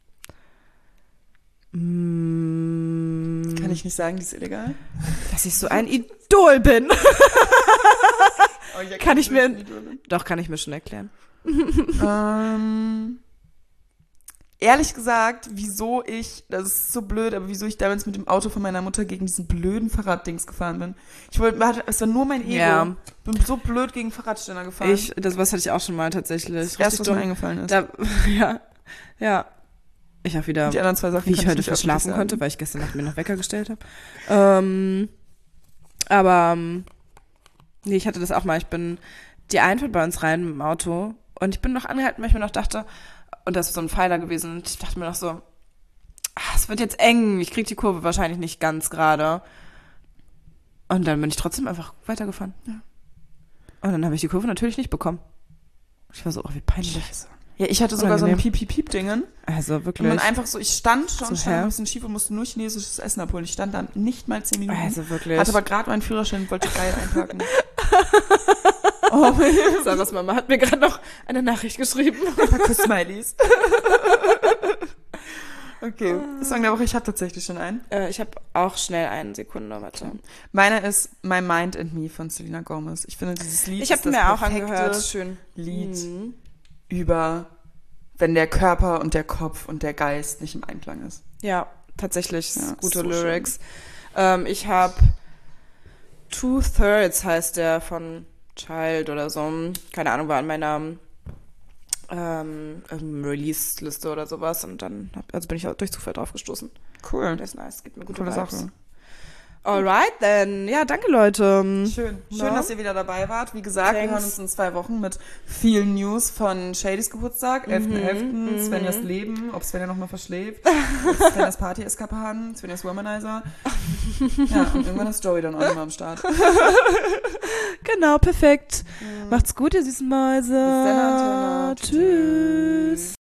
Mm, Kann ich nicht sagen, die ist illegal. dass ich so ein Idol bin. Oh, ich Kann ich mir- erkenne das Doch, kann ich mir schon erklären. nicht. ähm, ehrlich gesagt, wieso ich, das ist so blöd, aber wieso ich damals mit dem Auto von meiner Mutter gegen diesen blöden Fahrraddings gefahren bin. Ich wollte, warte, es war nur mein Ego. Ja. Bin so blöd gegen Fahrradständer gefahren. Ich, das was hatte ich auch schon mal tatsächlich. das erste, was mir dumm. eingefallen ist. Da, ja, ja. Ich auch wieder, Die anderen zwei Sachen wie ich kann heute nicht verschlafen öffentlich konnte, sagen. weil ich gestern Nacht mir noch Wecker gestellt habe. Ähm, aber, ähm, nee, ich hatte das auch mal. Ich bin die Einfahrt bei uns rein mit dem Auto und ich bin noch angehalten, weil ich mir noch dachte, und das ist so ein Pfeiler gewesen, und ich dachte mir noch so, ah, es wird jetzt eng, ich krieg die Kurve wahrscheinlich nicht ganz gerade. Und dann bin ich trotzdem einfach weitergefahren. Ja. Und dann habe ich die Kurve natürlich nicht bekommen. Ich war so, oh, wie peinlich. Ja, ich hatte sogar so ein Unangenehm. Piep-Piep-Piep-Dingen. Also Und wirklich. man einfach so, ich stand schon, So, stand hä? ein bisschen schief und musste nur chinesisches Essen abholen. Ich stand dann nicht mal zehn Minuten. Also wirklich. Hatte aber gerade meinen Führerschein und wollte geil einparken. Oh, Sarahs Mama hat mir gerade noch eine Nachricht geschrieben. Smileys. Okay, Song der Woche, ich habe tatsächlich schon einen. Äh, ich habe auch schnell eine Sekunde, warte. Meiner ist My Mind and Me von Selena Gomez. Ich finde, dieses Lied Ich ist habe das mir auch perfekte angehört. Schön. Lied Mhm. über, wenn der Körper und der Kopf und der Geist nicht im Einklang ist. Ja, tatsächlich. Ja, Gute so Lyrics. Ähm, ich habe Two Thirds heißt der von Child oder so. Keine Ahnung, war an meiner ähm, ähm, Release-Liste oder sowas. Und dann hab, also bin ich auch durch Zufall drauf gestoßen. Cool. Der ist nice, gibt mir gute Coole Vibes. Sache. Alright, then. Ja, danke, Leute. Schön. Schön, Ja. dass ihr wieder dabei wart. Wie gesagt, wir Thanks. hören uns in zwei Wochen mit vielen News von Shadys Geburtstag, elften elften mhm. Svenjas Leben, ob Svenja nochmal verschläft, Svenjas Party-Eskapaden, Svenjas Womanizer. Ja, und irgendwann ist Joey dann auch nochmal am Start. Genau, perfekt. Macht's gut, ihr süßen Mäuse. Bis dann, Antenne. Tschüss.